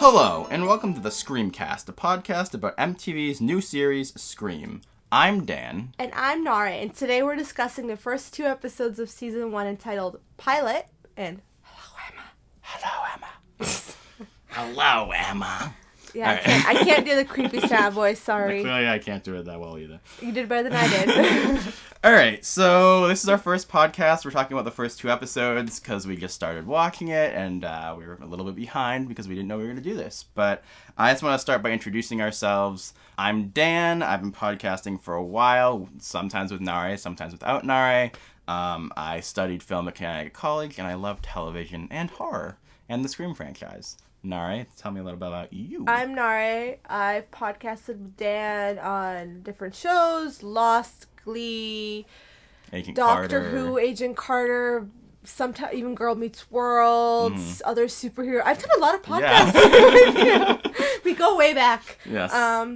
Hello, and welcome to the Screamcast, a podcast about MTV's new series, Scream. I'm Dan. And I'm Nara, and today we're discussing the first two episodes of Season 1 entitled Pilot and Hello, Emma. Hello, Emma. Hello, Emma. Yeah, Right. I can't do the creepy sound voice, sorry. Clearly, I can't do it that well either. You did better than I did. Alright, so this is our first podcast. We're talking about the first two episodes because we just started watching it, and we were a little bit behind because we didn't know we were going to do this. But I just want to start by introducing ourselves. I'm Dan. I've been podcasting for a while, sometimes with Nare, sometimes without Nare. I studied film at Connecticut College, and I love television and horror and the Scream franchise. Nare, tell me a little bit about you. I'm Nare. I've podcasted with Dan on different shows, Lost, Glee, Agent Doctor Carter. Who, Agent Carter, sometimes even Girl Meets World, other superhero. I've done a lot of podcasts with you. We go way back. Yes.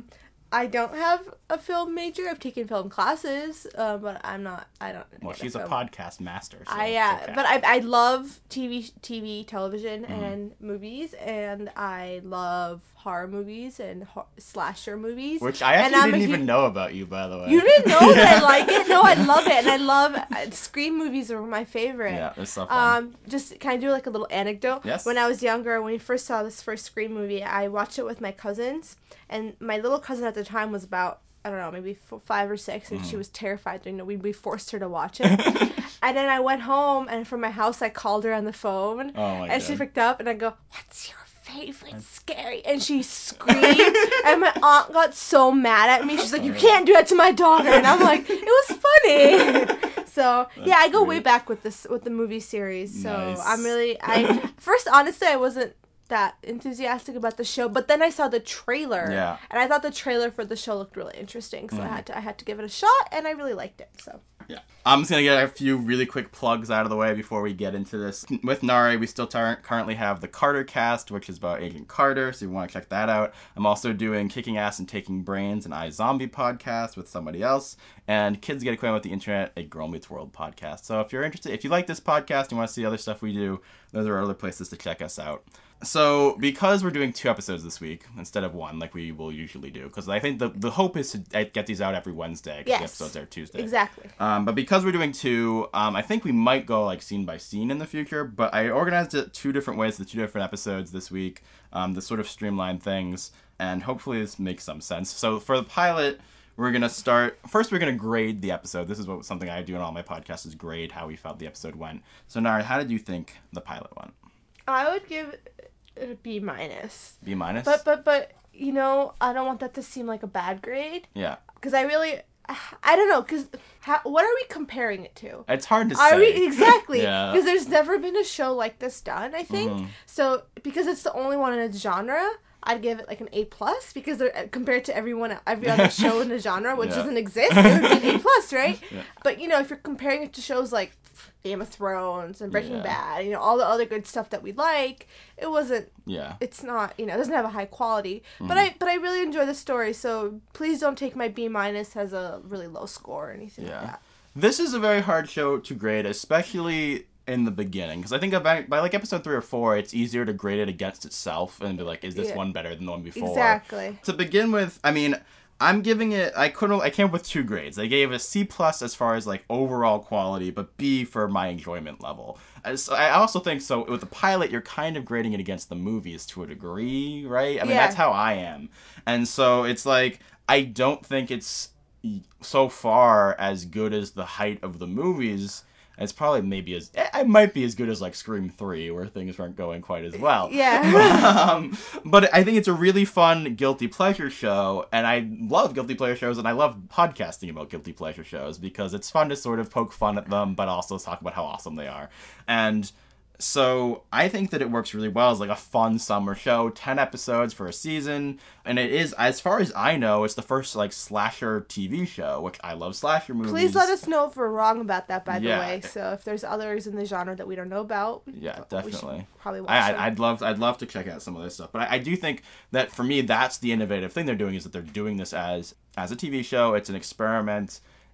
I don't have a film major. I've taken film classes, but I don't. Well, she's a podcast master. So Okay. But I love television, and movies, and I love horror movies and slasher movies. Which I actually didn't even know about you, by the way. You didn't know that I like it? No, I love it, and I love Scream movies are my favorite. Yeah, it's so fun. Just can I do like a little anecdote? Yes. When I was younger, when we first saw this first Scream movie, I watched it with my cousins, and my little cousin at the time was about, I don't know, maybe 5 or 6, and she was terrified. You know, we forced her to watch it. And then I went home, and from my house, I called her on the phone, and she picked up, and I go, "What's your favorite scary?" And she screamed, and my aunt got so mad at me. She's like, "You can't do that to my daughter." And I'm like, it was funny. So yeah, I go way back with the movie series. So Nice. I'm really, honestly, I wasn't that enthusiastic about the show, but then I saw the trailer, and I thought the trailer for the show looked really interesting, so I had to give it a shot, and I really liked it. So yeah, I'm just gonna get a few really quick plugs out of the way before we get into this. With Nare, we still currently have the Carter Cast, which is about Agent Carter, so if you want to check that out. I'm also doing Kicking Ass and Taking Brains, an iZombie podcast with somebody else, and Kids Get Acquainted with the Internet, a Girl Meets World podcast. So if you're interested, if you like this podcast and want to see other stuff we do, those are other places to check us out. So, because we're doing 2 episodes this week instead of 1, like we will usually do, because I think the hope is to get these out every Wednesday, because the episodes are Tuesday. Exactly. But because we're doing 2, I think we might go like scene by scene in the future, but I organized it 2 different ways, the 2 different episodes this week, to sort of streamline things, and hopefully this makes some sense. So, for the pilot, we're going to start, first we're going to grade the episode. This is something I do in all my podcasts, is grade how we felt the episode went. So, Nara, how did you think the pilot went? I would give it a B-. B-? But you know, I don't want that to seem like a bad grade. Yeah. Because I don't know, because what are we comparing it to? It's hard to say. Exactly. Yeah. Because there's never been a show like this done, I think. So, because it's the only one in its genre, I'd give it like an A+, because compared to every other show in the genre, which doesn't exist, it would be an A+, right? Yeah. But, you know, if you're comparing it to shows like Game of Thrones and Breaking Bad, you know, all the other good stuff that we like, it wasn't, it's not, you know, it doesn't have a high quality. But I really enjoy the story, so please don't take my B- as a really low score or anything like that. This is a very hard show to grade, especially in the beginning, because I think by like episode 3 or 4, it's easier to grade it against itself and be like, is this one better than the one before? Exactly. To begin with, I mean, I'm giving it, I came up with 2 grades. I gave a C+ as far as like overall quality, but B for my enjoyment level. I also think, so with the pilot, you're kind of grading it against the movies to a degree, right? I mean, that's how I am. And so it's like, I don't think it's so far as good as the height of the movies. It's probably it might be as good as like Scream 3, where things weren't going quite as well. Yeah. But I think it's a really fun guilty pleasure show, and I love guilty pleasure shows, and I love podcasting about guilty pleasure shows, because it's fun to sort of poke fun at them, but also talk about how awesome they are. And so I think that it works really well as like a fun summer show, 10 episodes for a season, and it is, as far as I know, it's the first like slasher TV show, which I love slasher movies. Please let us know if we're wrong about that, by the way. So if there's others in the genre that we don't know about, definitely. We should probably watch them. I'd love to check out some of this stuff, but I do think that for me, that's the innovative thing they're doing, is that they're doing this as a TV show. It's an experiment.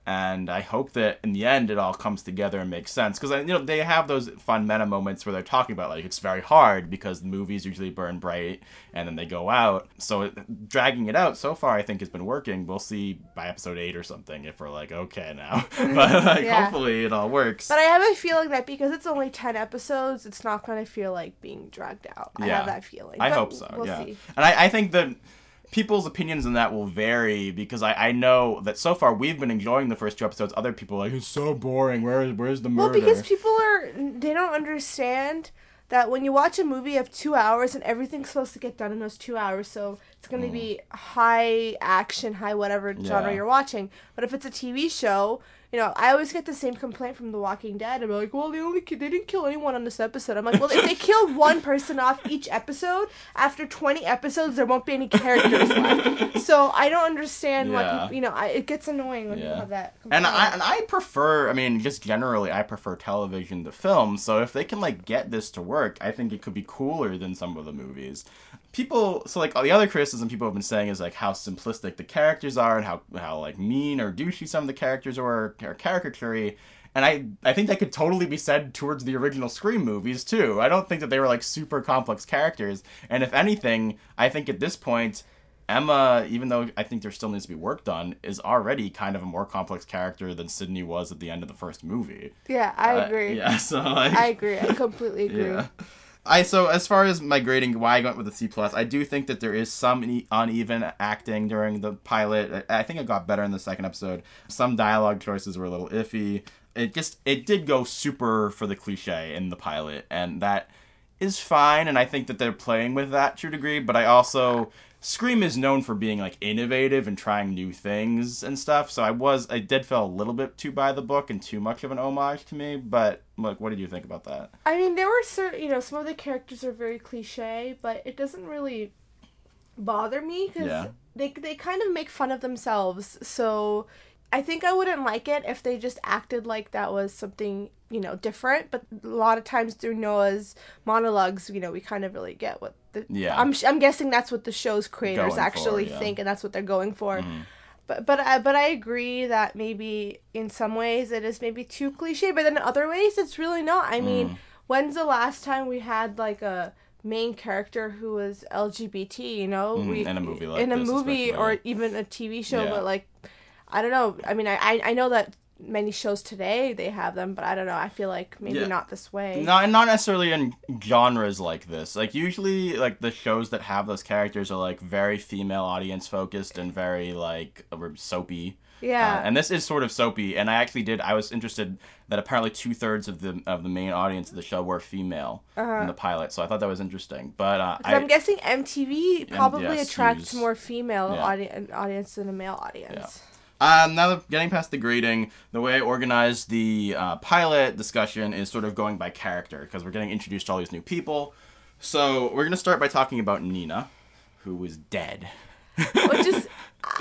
And I hope that in the end it all comes together and makes sense. Because, they have those fun meta moments where they're talking about, like, it's very hard because the movies usually burn bright and then they go out. So dragging it out so far, I think, has been working. We'll see by episode 8 or something if we're like, okay now. But, hopefully it all works. But I have a feeling that because it's only 10 episodes, it's not going to feel like being dragged out. I have that feeling. I hope so, we'll see. And I think that people's opinions on that will vary because I know that so far we've been enjoying the first 2 episodes. Other people are like, it's so boring. Where's the murder? Well, because they don't understand that when you watch a movie of 2 hours and everything's supposed to get done in those 2 hours, so it's going to be high action, high whatever genre you're watching. But if it's a TV show, I always get the same complaint from The Walking Dead. I'm like, well, they didn't kill anyone on this episode. I'm like, well, if they killed one person off each episode, after 20 episodes, there won't be any characters left. So I don't understand what, it gets annoying when you have that complaint. And I prefer, just generally, I prefer television to film. So if they can, get this to work, I think it could be cooler than some of the movies. People, the other criticism people have been saying is, how simplistic the characters are and how mean or douchey some of the characters are caricature-y. And I think that could totally be said towards the original Scream movies, too. I don't think that they were, super complex characters. And if anything, I think at this point, Emma, even though I think there still needs to be work done, is already kind of a more complex character than Sydney was at the end of the first movie. Yeah, I agree. Yeah, so, I agree. I completely agree. Yeah. So as far as my grading, why I went with a C+, I do think that there is some uneven acting during the pilot. I think it got better in the second episode. Some dialogue choices were a little iffy. It did go super for the cliche in the pilot, and that is fine, and I think that they're playing with that to a degree, but I also... Scream is known for being, innovative and trying new things and stuff, so I did feel a little bit too by the book and too much of an homage to me, but, what did you think about that? There were certain, some of the characters are very cliche, but it doesn't really bother me, because they kind of make fun of themselves, so I think I wouldn't like it if they just acted like that was something, different, but a lot of times through Noah's monologues, we kind of really get what I'm guessing that's what the show's creators think, and that's what they're going for. Mm-hmm. But I agree that maybe in some ways it is maybe too cliche, but then in other ways it's really not. When's the last time we had a main character who was LGBT? In a movie like this, or even a TV show, but I don't know. I know that many shows today they have them, but I don't know. I feel like maybe not this way. Not necessarily in genres like this. Like, usually, the shows that have those characters are, very female audience focused and very, soapy. Yeah. And this is sort of soapy, and I was interested that apparently 2/3 of the main audience of the show were female in the pilot, so I thought that was interesting. But I'm guessing MTV probably attracts more female audience than a male audience. Yeah. Now getting past the grading, the way I organized the pilot discussion is sort of going by character, because we're getting introduced to all these new people. So we're going to start by talking about Nina, who is dead. Which is,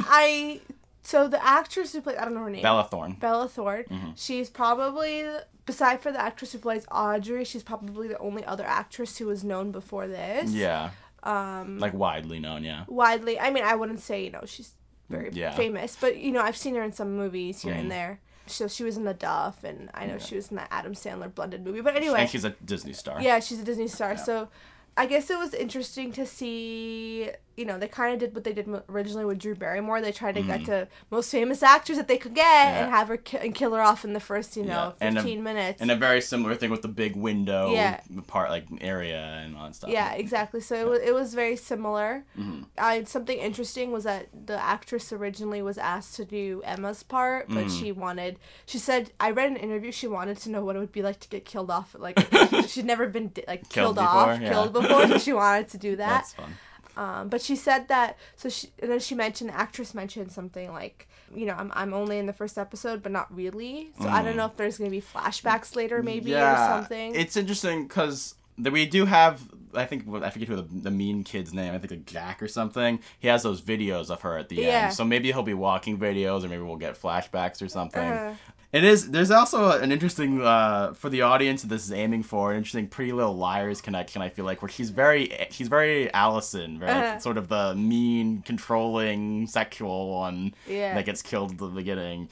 so the actress who plays, I don't know her name. Bella Thorne. Mm-hmm. She's probably, beside for the actress who plays Audrey, she's probably the only other actress who was known before this. Yeah. Widely known, yeah. Widely. I wouldn't say, she's very famous, but I've seen her in some movies here and there. So she was in The Duff, and I know she was in that Adam Sandler blended movie. But anyway, and she's a Disney star. Yeah, she's a Disney star. Yeah. So I guess it was interesting to see. They kind of did what they did originally with Drew Barrymore. They tried to get to most famous actors that they could get and have her kill her off in the first, 15 minutes. And a very similar thing with the big window part, area and all that stuff. Yeah, exactly. So it was very similar. Mm-hmm. Something interesting was that the actress originally was asked to do Emma's part, but she said, I read an interview, she wanted to know what it would be like to get killed off. She'd never been killed before, so she wanted to do that. That's fun. But she said that, and then the actress mentioned something I'm only in the first episode, but not really. So I don't know if there's going to be flashbacks later, maybe, or something. It's interesting, because we do have, I forget who the mean kid's name, I think Jack or something. He has those videos of her at the end. So maybe he'll be walking videos, or maybe we'll get flashbacks or something. It is. There's also an interesting, for the audience that this is aiming for, an interesting Pretty Little Liars connection, I feel like, where she's very Allison, right? Sort of the mean, controlling, sexual one that gets killed at the beginning.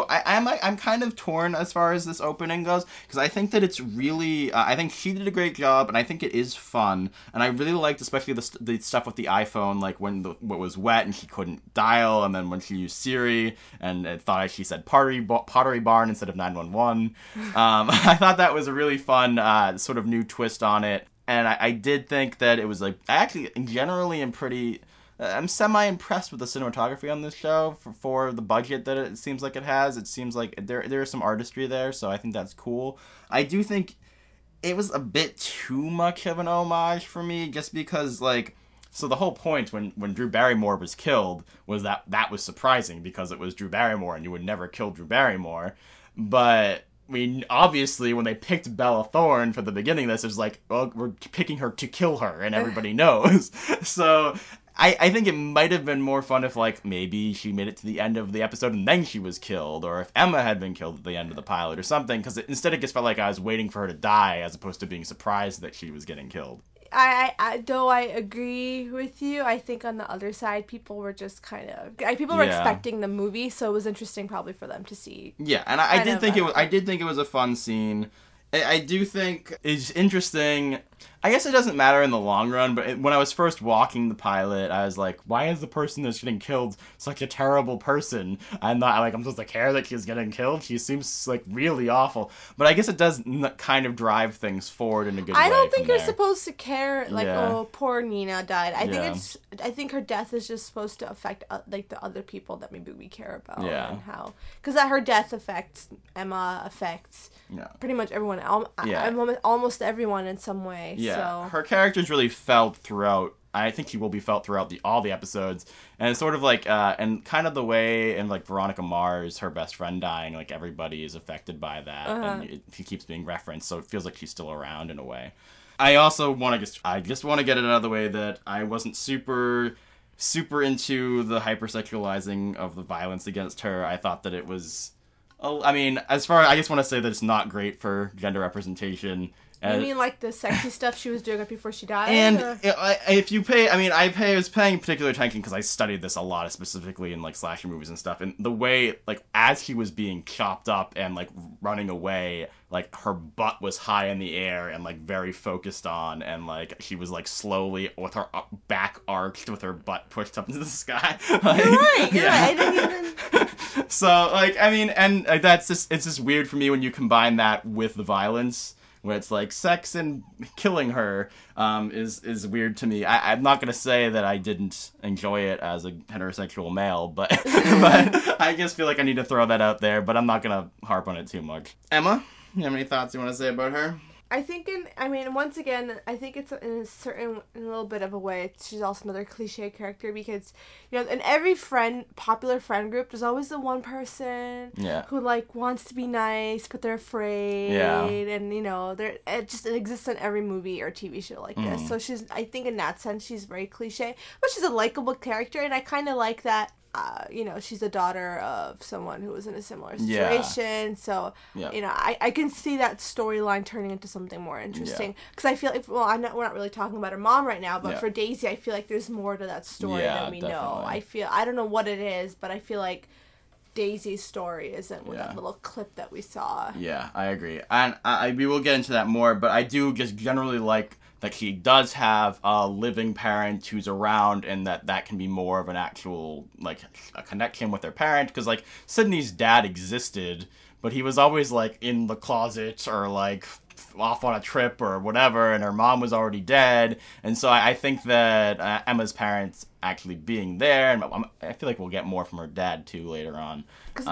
I'm kind of torn as far as this opening goes, because I think that it's really, I think she did a great job, and I think it is fun, and I really liked especially the stuff with the iPhone, like when what was wet and she couldn't dial, and then when she used Siri, and it thought she said Pottery Barn instead of 911. I thought that was a really fun sort of new twist on it, and I did think that it was like, I actually generally am pretty, I'm semi-impressed with the cinematography on this show for the budget that it seems like it has. It seems like there is some artistry there, so I think that's cool. I do think it was a bit too much of an homage for me, just because, like, so the whole point when Drew Barrymore was killed was that was surprising because it was Drew Barrymore and you would never kill Drew Barrymore. But, I mean, obviously when they picked Bella Thorne for the beginning of this, it was like, well, we're picking her to kill her and everybody knows. So I think it might have been more fun if, like, maybe she made it to the end of the episode and then she was killed, or if Emma had been killed at the end of the pilot or something, because instead it just felt like I was waiting for her to die as opposed to being surprised that she was getting killed. Though I agree with you, I think on the other side, people were just kind of, people were expecting the movie, so it was interesting probably for them to see. Yeah, and I did think it was a fun scene. I do think it's interesting. I guess it doesn't matter in the long run, but when I was first walking the pilot, I was like, why is the person that's getting killed such a terrible person? I'm supposed to care that she's getting killed? She seems, like, really awful. But I guess it does kind of drive things forward in a good way. I don't think you're supposed to care, like, oh, poor Nina died. I think her death is just supposed to affect, like, the other people that maybe we care about. Yeah. And how, because her death affects Emma, affects pretty much everyone, almost everyone in some way. Yeah, so. Her character's really felt throughout. I think she will be felt throughout all the episodes, and it's sort of like, and kind of the way in, like, Veronica Mars, her best friend dying, like, everybody is affected by that, and she keeps being referenced, so it feels like she's still around in a way. I also want to get it out of the way that I wasn't super into the hypersexualizing of the violence against her. I thought that it was, I mean, I just want to say that it's not great for gender representation. You mean like the sexy stuff she was doing right before she died? And if you pay, I was paying particular attention because I studied this a lot, specifically in, like, slasher movies and stuff. And the way, like, as she was being chopped up and, like, running away, like, her butt was high in the air and, like, very focused on, and, like, she was, like, slowly with her back arched with her butt pushed up into the sky. Like, you're right. I didn't even. So, like, I mean, and it's just weird for me when you combine that with the violence, where it's like sex and killing her, is weird to me. I'm not gonna say that I didn't enjoy it as a heterosexual male, but I just feel like I need to throw that out there, but I'm not gonna harp on it too much. Emma, you have any thoughts you want to say about her? I think once again, I think it's in a little bit of a way, she's also another cliche character because, you know, in every popular friend group, there's always the one person who, like, wants to be nice, but they're afraid, and, you know, it exists in every movie or TV show like this. So I think in that sense, she's very cliche, but she's a likable character, and I kind of like that. You know, she's the daughter of someone who was in a similar situation. So, you know, I can see that storyline turning into something more interesting. Because I feel like, we're not really talking about her mom right now, but for Daisy, I feel like there's more to that story than we know. I don't know what it is, but I feel like Daisy's story isn't with that little clip that we saw. Yeah, I agree. And we will get into that more, but I do just generally like that she does have a living parent who's around, and that can be more of an actual, like, a connection with their parent. Because, like, Sydney's dad existed, but he was always, like, in the closet or, like, off on a trip or whatever, and her mom was already dead. And so I think that Emma's parents actually being there, and I feel like we'll get more from her dad too later on.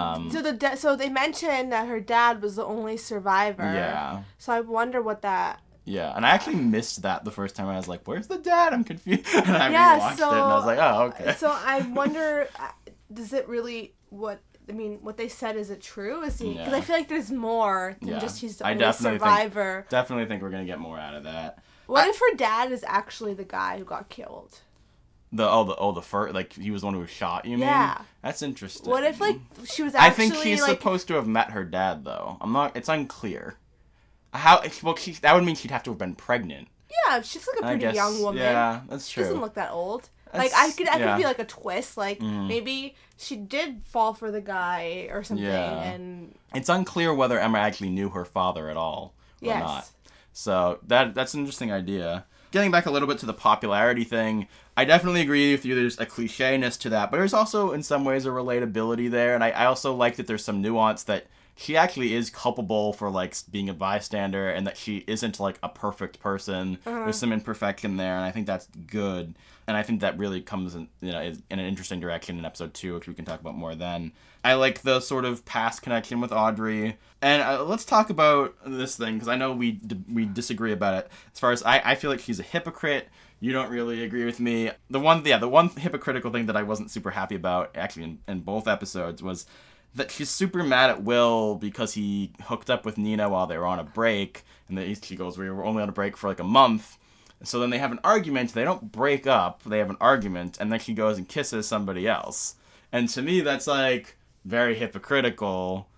So they mentioned that her dad was the only survivor. Yeah. So I wonder what that. Yeah, and I actually missed that the first time. I was like, where's the dad? I'm confused. And I rewatched it, and I was like, oh, okay. So I wonder, does it really, what they said, is it true? Is he? Because I feel like there's more than just he's the only survivor. Definitely think we're going to get more out of that. What if her dad is actually the guy who got killed? The first, like, he was the one who was shot, you mean? Yeah. That's interesting. What if, like, she was I actually, think he's like... supposed to have met her dad, though. It's unclear. How, well, that would mean she'd have to have been pregnant. Yeah, she's, like, a pretty young woman. Yeah, that's true. She doesn't look that old. Like, I could be, like, a twist. Like, maybe she did fall for the guy or something, and... It's unclear whether Emma actually knew her father at all or not. So, that's an interesting idea. Getting back a little bit to the popularity thing, I definitely agree with you. There's a cliche-ness to that, but there's also, in some ways, a relatability there. And I also like that there's some nuance that she actually is culpable for, like, being a bystander and that she isn't, like, a perfect person. There's some imperfection there, and I think that's good. And I think that really comes in, in an interesting direction in episode 2, which we can talk about more then. I like the sort of past connection with Audrey. And let's talk about this thing, because I know we disagree about it. As far as I feel like she's a hypocrite. You don't really agree with me. The one hypocritical thing that I wasn't super happy about, actually, in both episodes, was that she's super mad at Will because he hooked up with Nina while they were on a break. And she goes, we were only on a break for like a month. So then they have an argument. They don't break up. They have an argument. And then she goes and kisses somebody else. And to me, that's, like, very hypocritical.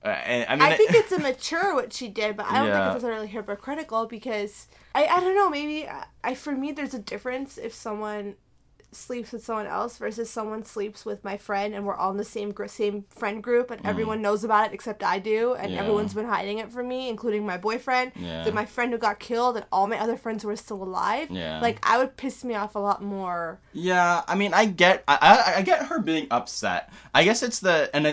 I think it's immature what she did, but I don't think it's necessarily hypocritical because, I don't know, maybe, for me, there's a difference if someone sleeps with someone else versus someone sleeps with my friend and we're all in the same friend group and everyone knows about it except I do and everyone's been hiding it from me, including my boyfriend, my friend who got killed, and all my other friends who are still alive. Like, I would piss me off a lot more. Yeah, I mean, I get her being upset. I guess it's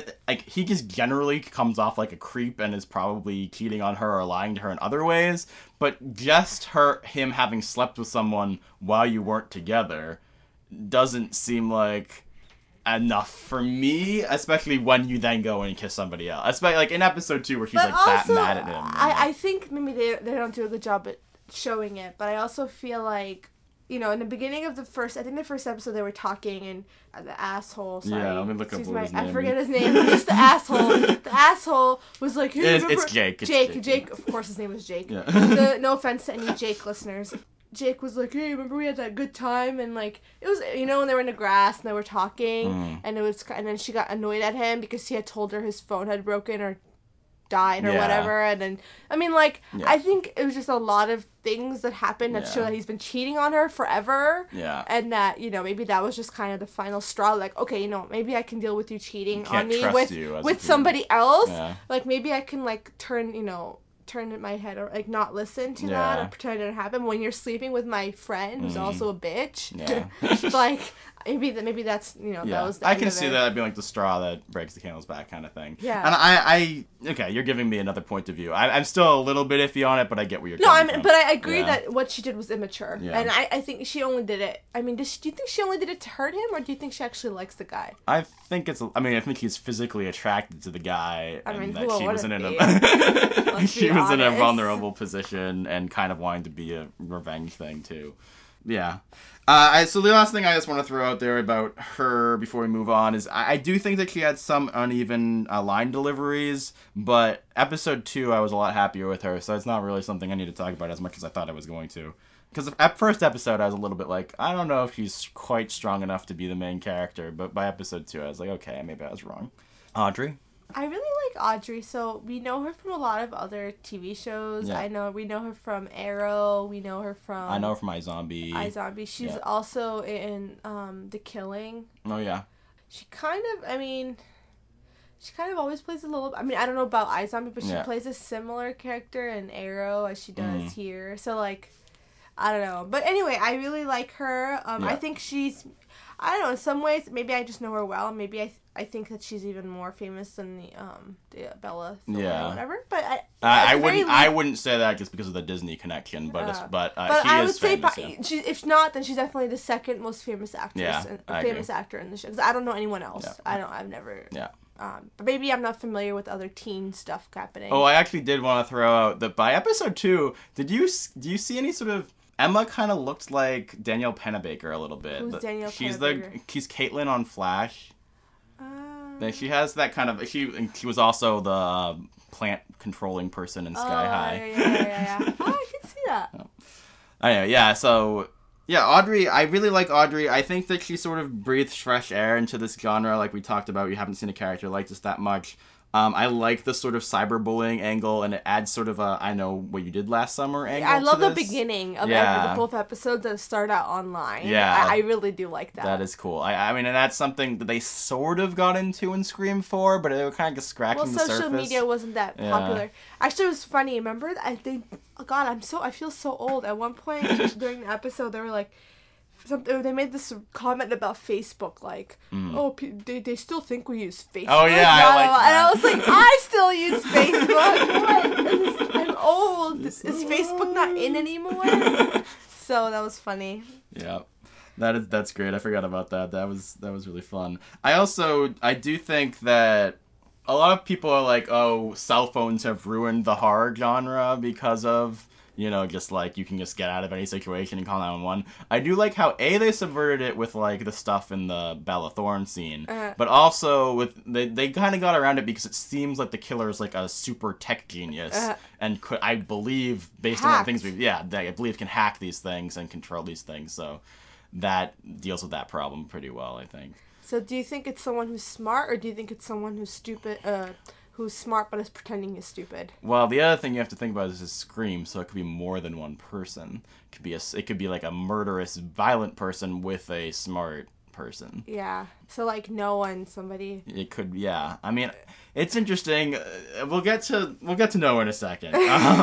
he just generally comes off like a creep and is probably cheating on her or lying to her in other ways, but just him having slept with someone while you weren't together doesn't seem like enough for me, especially when you then go and kiss somebody else. Especially like in episode 2 where she's that mad at him. I think maybe they don't do a good job at showing it, but I also feel like, in the beginning of the first episode they were talking and the asshole, sorry. Yeah, let me look up what his name is. I forget his name. Just the asshole. The asshole was like, hey, it's Jake. Jake. Of course his name was Jake. Yeah. No offense to any Jake listeners. Jake was like, hey, remember we had that good time? And, like, it was, when they were in the grass and they were talking, and then she got annoyed at him because he had told her his phone had broken or died or whatever. And then, I mean, like, I think it was just a lot of things that happened that show that he's been cheating on her forever. Yeah. And that, maybe that was just kind of the final straw. Like, okay, maybe I can deal with you cheating on me with somebody else. Yeah. Like, maybe I can, like, turn in my head or like not listen to that or pretend it didn't happen when you're sleeping with my friend who's also a bitch. Like maybe that's that was the I can see that being like the straw that breaks the camel's back kind of thing. Yeah. And I okay, you're giving me another point of view. I'm still a little bit iffy on it, but I get where you're coming from. But I agree that what she did was immature. Yeah. And I think she only did it. I mean, do you think she only did it to hurt him, or do you think she actually likes the guy? I think he's physically attracted to the guy, and that she was in a vulnerable position and kind of wanting to be a revenge thing too. Yeah. So the last thing I just want to throw out there about her before we move on is I do think that she had some uneven line deliveries, but episode 2 I was a lot happier with her, so it's not really something I need to talk about as much as I thought I was going to. Because at first episode I was a little bit like, I don't know if she's quite strong enough to be the main character, but by episode 2 I was like, okay, maybe I was wrong. Audrey? I really like Audrey. So we know her from a lot of other TV shows. Yeah. We know her from Arrow. I know her from iZombie. She's also in The Killing. Oh yeah. She kind of always plays a little. I mean, I don't know about iZombie, but she plays a similar character in Arrow as she does here. So like, I don't know. But anyway, I really like her. I think she's. I don't know. In some ways, maybe I just know her well. Maybe I think that she's even more famous than the Bella or whatever. But I wouldn't say that just because of the Disney connection. But she I would is famous, say if not, then she's definitely the second most famous actress actor in the show. Because I don't know anyone else. Yeah. I've never. Yeah. But maybe I'm not familiar with other teen stuff happening. Oh, I actually did want to throw out that by episode 2, do you see any sort of Emma kind of looked like Danielle Pennebaker a little bit. Who's Danielle Pennebaker? She's Caitlin on Flash. She has that kind of. She was also the plant controlling person in Sky High. Yeah. Oh, I can see that. Anyway, yeah. So Yeah, Audrey, I really like Audrey. I think that she sort of breathes fresh air into this genre, like we talked about. You haven't seen a character like this that much. I like the sort of cyberbullying angle, and it adds sort of a I know what you did last summer angle. I love to the this. beginning of both episodes that start out online. Yeah. I really do like that. That is cool. I mean, and that's something that they sort of got into in Scream 4, but they were kind of just scratching the surface. Social media wasn't that popular. Actually, it was funny. Remember, I think, oh God, I feel so old. At one point during the episode, they were like, they made this comment about Facebook, like, they still think we use Facebook. Oh, yeah, I like that. And I was like, I still use Facebook. I'm old. Is Facebook not in anymore? So that was funny. Yeah. That's great. I forgot about that. That was really fun. I do think that a lot of people are like, oh, cell phones have ruined the horror genre because of, just like you can just get out of any situation and call 911. I do like how they subverted it with like the stuff in the Bella Thorne scene, but also with they kind of got around it because it seems like the killer is like a super tech genius and could, I believe, based on the things I believe can hack these things and control these things. So that deals with that problem pretty well, I think. So do you think it's someone who's smart, or do you think it's someone who's stupid? Who's smart but is pretending he's stupid? Well, the other thing you have to think about is Scream, so it could be more than one person. It could be like a murderous, violent person with a smart person. Yeah. So like Noah and somebody. It could, yeah. I mean, it's interesting. We'll get to Noah in a second.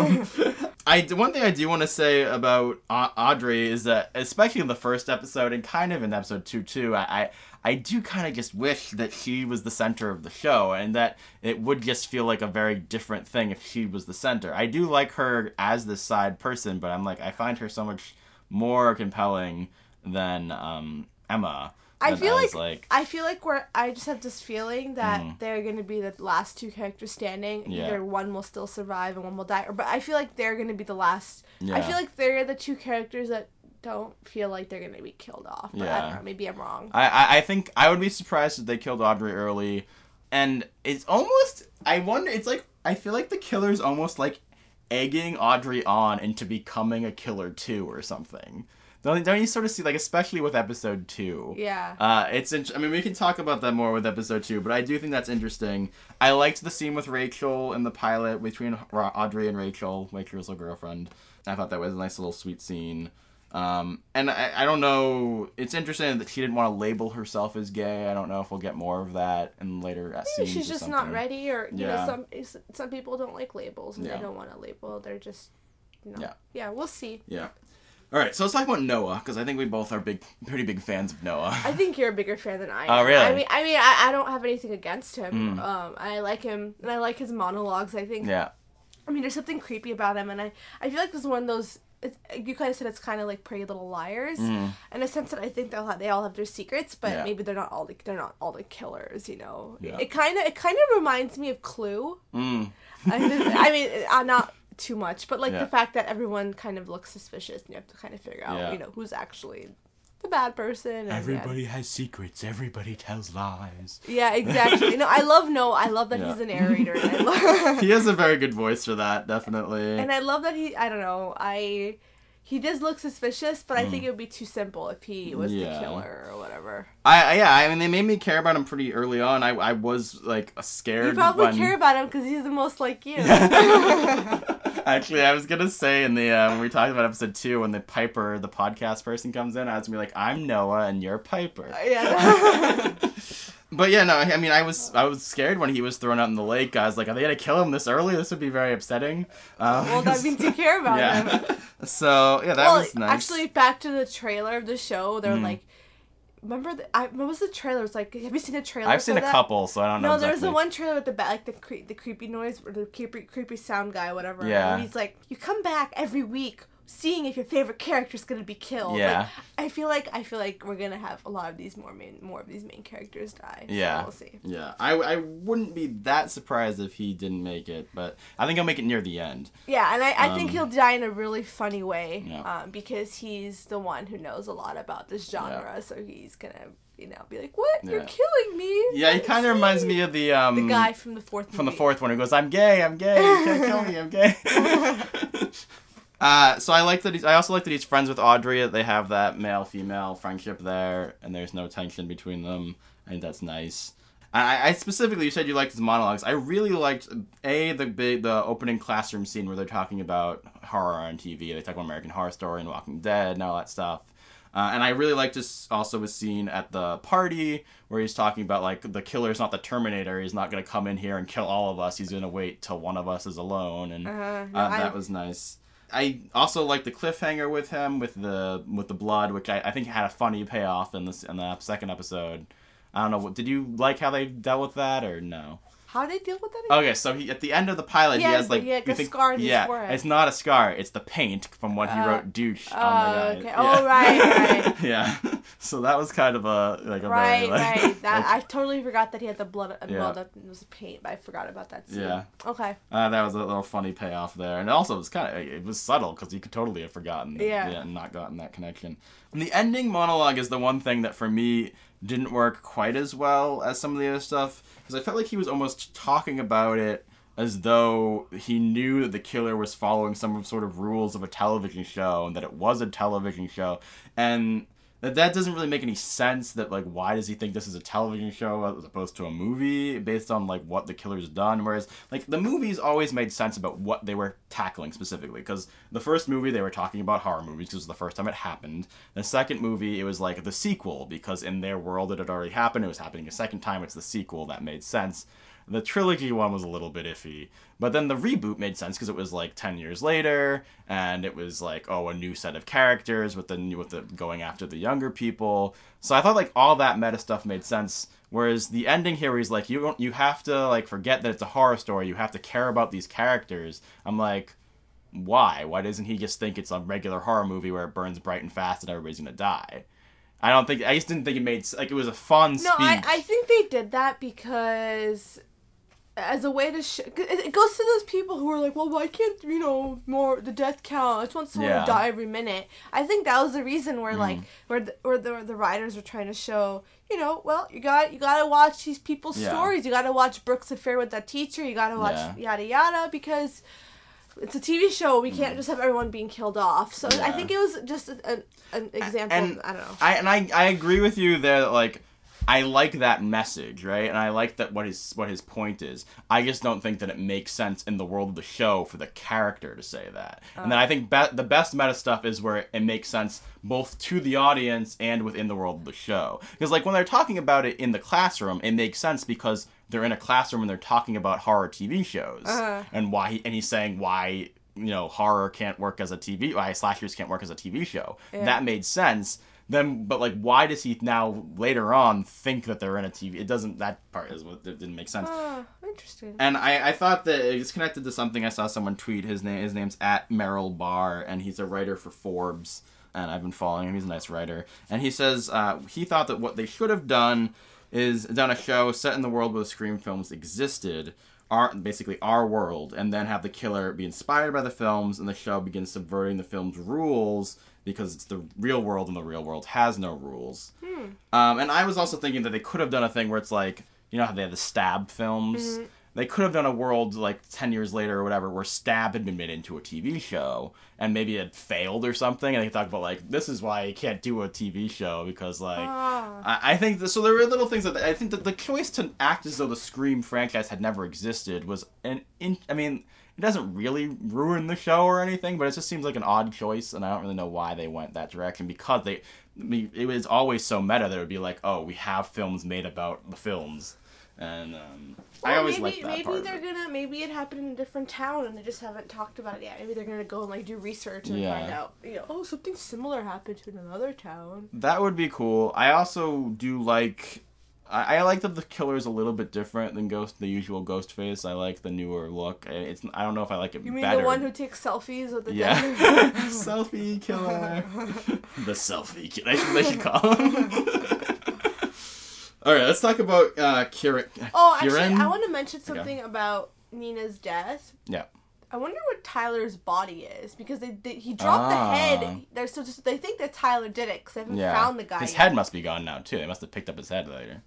One thing I do want to say about Audrey is that, especially in the first episode and kind of in episode 2 too, I do kind of just wish that she was the center of the show, and that it would just feel like a very different thing if she was the center. I do like her as this side person, but I'm like, I find her so much more compelling than Emma. I feel like I just have this feeling that they're going to be the last two characters standing. Yeah. Either one will still survive and one will die. But I feel like they're going to be the last. Yeah. I feel like they're the two characters that don't feel like they're going to be killed off. But I don't know. Maybe I'm wrong. I think I would be surprised if they killed Audrey early. And it's almost, I wonder, it's like, I feel like the killer's almost like egging Audrey on into becoming a killer too or something. Don't you sort of see, like, especially with episode 2? Yeah. I mean, we can talk about that more with episode 2, but I do think that's interesting. I liked the scene with Rachel in the pilot between Audrey and Rachel's her girlfriend. I thought that was a nice little sweet scene. And I don't know, it's interesting that she didn't want to label herself as gay. I don't know if we'll get more of that in later scenes. She's just not ready, or, you know, some people don't like labels, and they don't want to label. They're just, Yeah, we'll see. Yeah. All right, so let's talk about Noah, because I think we both are pretty big fans of Noah. I think you're a bigger fan than I am. Oh, really? I don't have anything against him. I like him, and I like his monologues. I think. Yeah. I mean, there's something creepy about him, and I feel like this is one of those. You kind of said it's kind of like Pretty Little Liars, in a sense that I think they all have their secrets, but maybe they're not all the killers. You know. Yeah. It kind of reminds me of Clue. I mean, not too much, but like the fact that everyone kind of looks suspicious, and you have to kind of figure out, you know, who's actually the bad person. Everybody has secrets. Everybody tells lies. Yeah, exactly. I love Noah. I love that he's a narrator. And he has a very good voice for that, definitely. And I love that he does look suspicious, but I think it would be too simple if he was the killer or whatever. I mean, they made me care about him pretty early on. I was, like, scared. You probably care about him because he's the most like you. Actually, I was going to say when we talked about episode 2, when the Piper, the podcast person comes in, I was going to be like, I'm Noah and you're Piper. Yeah. But yeah, no, I mean, I was scared when he was thrown out in the lake. I was like, are they going to kill him this early? This would be very upsetting. Well, that means you care about him. So, yeah, that was nice. Actually, back to the trailer of the show, they're like, remember, what was the trailer? It's like, have you seen a trailer? I've seen a couple, so I don't know. No, there's the one trailer with the creepy noise, or the creepy sound guy, whatever. Yeah. And he's like, you come back every week, seeing if your favorite character's gonna be killed. Yeah. Like, I feel like we're gonna have a lot of these more of these main characters die. Yeah. So we'll see. Yeah. I wouldn't be that surprised if he didn't make it, but I think he'll make it near the end. Yeah, and I think he'll die in a really funny way. Yeah. Because he's the one who knows a lot about this genre, so he's gonna, be like, what? You're killing me? Yeah, he kind of reminds me of the guy from the fourth movie. From the fourth one who goes, I'm gay, you can't kill me, I'm gay. So I also like that he's friends with Audrey. They have that male-female friendship there, and there's no tension between them. I think that's nice. I specifically, you said you liked his monologues. I really liked the opening classroom scene where they're talking about horror on TV. They talk about American Horror Story and Walking Dead and all that stuff. And I really liked also his scene at the party where he's talking about, like, the killer's not the Terminator. He's not going to come in here and kill all of us. He's going to wait till one of us is alone. And that was nice. I also like the cliffhanger with him with the blood, which I think had a funny payoff in the second episode. I don't know. Did you like how they dealt with that or no? How did they deal with that again? Okay, so at the end of the pilot, he has like a scar in his forehead. It's not a scar. It's the paint from when he wrote douche on the guy. Okay. Oh, right. Yeah. So that was kind of a very right. I totally forgot that he had the blood. Well, that was paint, but I forgot about that scene. Yeah. Okay. That was a little funny payoff there, and also it was subtle because you could totally have forgotten. And not gotten that connection. And the ending monologue is the one thing that for me didn't work quite as well as some of the other stuff, because I felt like he was almost talking about it as though he knew that the killer was following some sort of rules of a television show and that it was a television show, and that doesn't really make any sense. That, like, why does he think this is a television show as opposed to a movie based on, like, what the killer's done? Whereas, like, the movies always made sense about what they were tackling specifically. Because the first movie, they were talking about horror movies because it was the first time it happened. The second movie, it was, like, the sequel because in their world it had already happened. It was happening a second time. It's the sequel. That made sense. The trilogy one was a little bit iffy. But then the reboot made sense because it was like 10 years later, and it was like, a new set of characters with the going after the younger people. So I thought like all that meta stuff made sense. Whereas the ending here, where he's like, you have to like forget that it's a horror story. You have to care about these characters. I'm like, why? Why doesn't he just think it's a regular horror movie where it burns bright and fast and everybody's gonna die? I just didn't think it made like it was a fun speech. No, I think they did that because as a way to it goes to those people who are like, well, why can't more the death count? I just want someone to die every minute. I think that was the reason where like where the writers were trying to show, well, you gotta watch these people's stories. You gotta watch Brooke's affair with that teacher. You gotta watch yada yada because it's a TV show. We can't just have everyone being killed off. So I think it was just an example. And I don't know. I agree with you there that like I like that message, right? And I like that what his point is. I just don't think that it makes sense in the world of the show for the character to say that. And then I think the best meta stuff is where it makes sense both to the audience and within the world of the show. Because like when they're talking about it in the classroom, it makes sense because they're in a classroom and they're talking about horror TV shows and he's saying why horror can't work as a TV, why slashers can't work as a TV show. Yeah. That made sense. Then, but like, why does he now later on think that they're in a TV? It doesn't. That part is what didn't make sense. Interesting. And I thought that it's connected to something I saw someone tweet. His name's @Merrill_Barr, and he's a writer for Forbes. And I've been following him. He's a nice writer. And he says he thought that what they should have done is done a show set in the world where the Scream films existed, basically our world, and then have the killer be inspired by the films, and the show begins subverting the film's rules because it's the real world, and the real world has no rules. And I was also thinking that they could have done a thing where it's like, how they have the Stab films? Mm-hmm. They could have done a world like 10 years later or whatever where Stab had been made into a TV show and maybe it failed or something, and they talk about like, this is why you can't do a TV show because like I think so there were little things that I think that the choice to act as though the Scream franchise had never existed was it doesn't really ruin the show or anything, but it just seems like an odd choice, and I don't really know why they went that direction, because it was always so meta that it would be like, oh, we have films made about the films. And I always liked that part. Maybe it happened in a different town and they just haven't talked about it yet. Maybe they're gonna go and like do research and find out, something similar happened in another town. That would be cool. I also do like. I like that the killer is a little bit different than the usual Ghostface. I like the newer look. I don't know if I like it better. You mean the one who takes selfies with the dead? Selfie killer. The selfie killer. They should call him. All right, let's talk about Kieran. Actually, I want to mention something about Nina's death. Yeah. I wonder what Tyler's body is, because he dropped the head. They think that Tyler did it because they haven't found the guy His head must be gone now, too. They must have picked up his head later.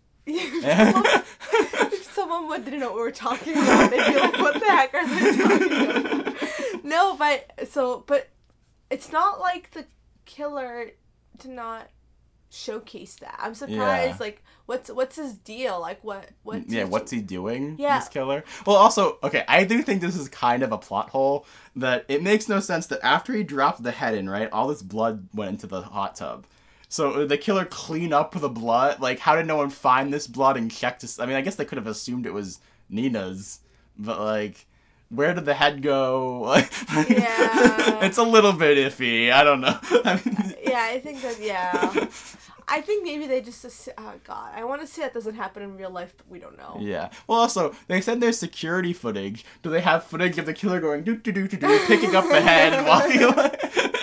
If someone didn't know what we were talking about, they'd be like, what the heck are they talking about? No, but it's not like the killer did not showcase that. I'm surprised. Yeah. Like, what's his deal? Like, what's he doing? Yeah. This killer. Well, also, okay, I do think this is kind of a plot hole that it makes no sense that after he dropped the head in, right, all this blood went into the hot tub. So the killer clean up the blood. Like, how did no one find this blood and check to? I mean, I guess they could have assumed it was Nina's, but like, where did the head go? Yeah. It's a little bit iffy. I don't know. Yeah, I think that. Yeah. I think maybe they just. Oh God, I want to say that doesn't happen in real life, but we don't know. Yeah. Well, also, they said there's security footage. Do they have footage of the killer going do do do do do, picking up the head and walking away?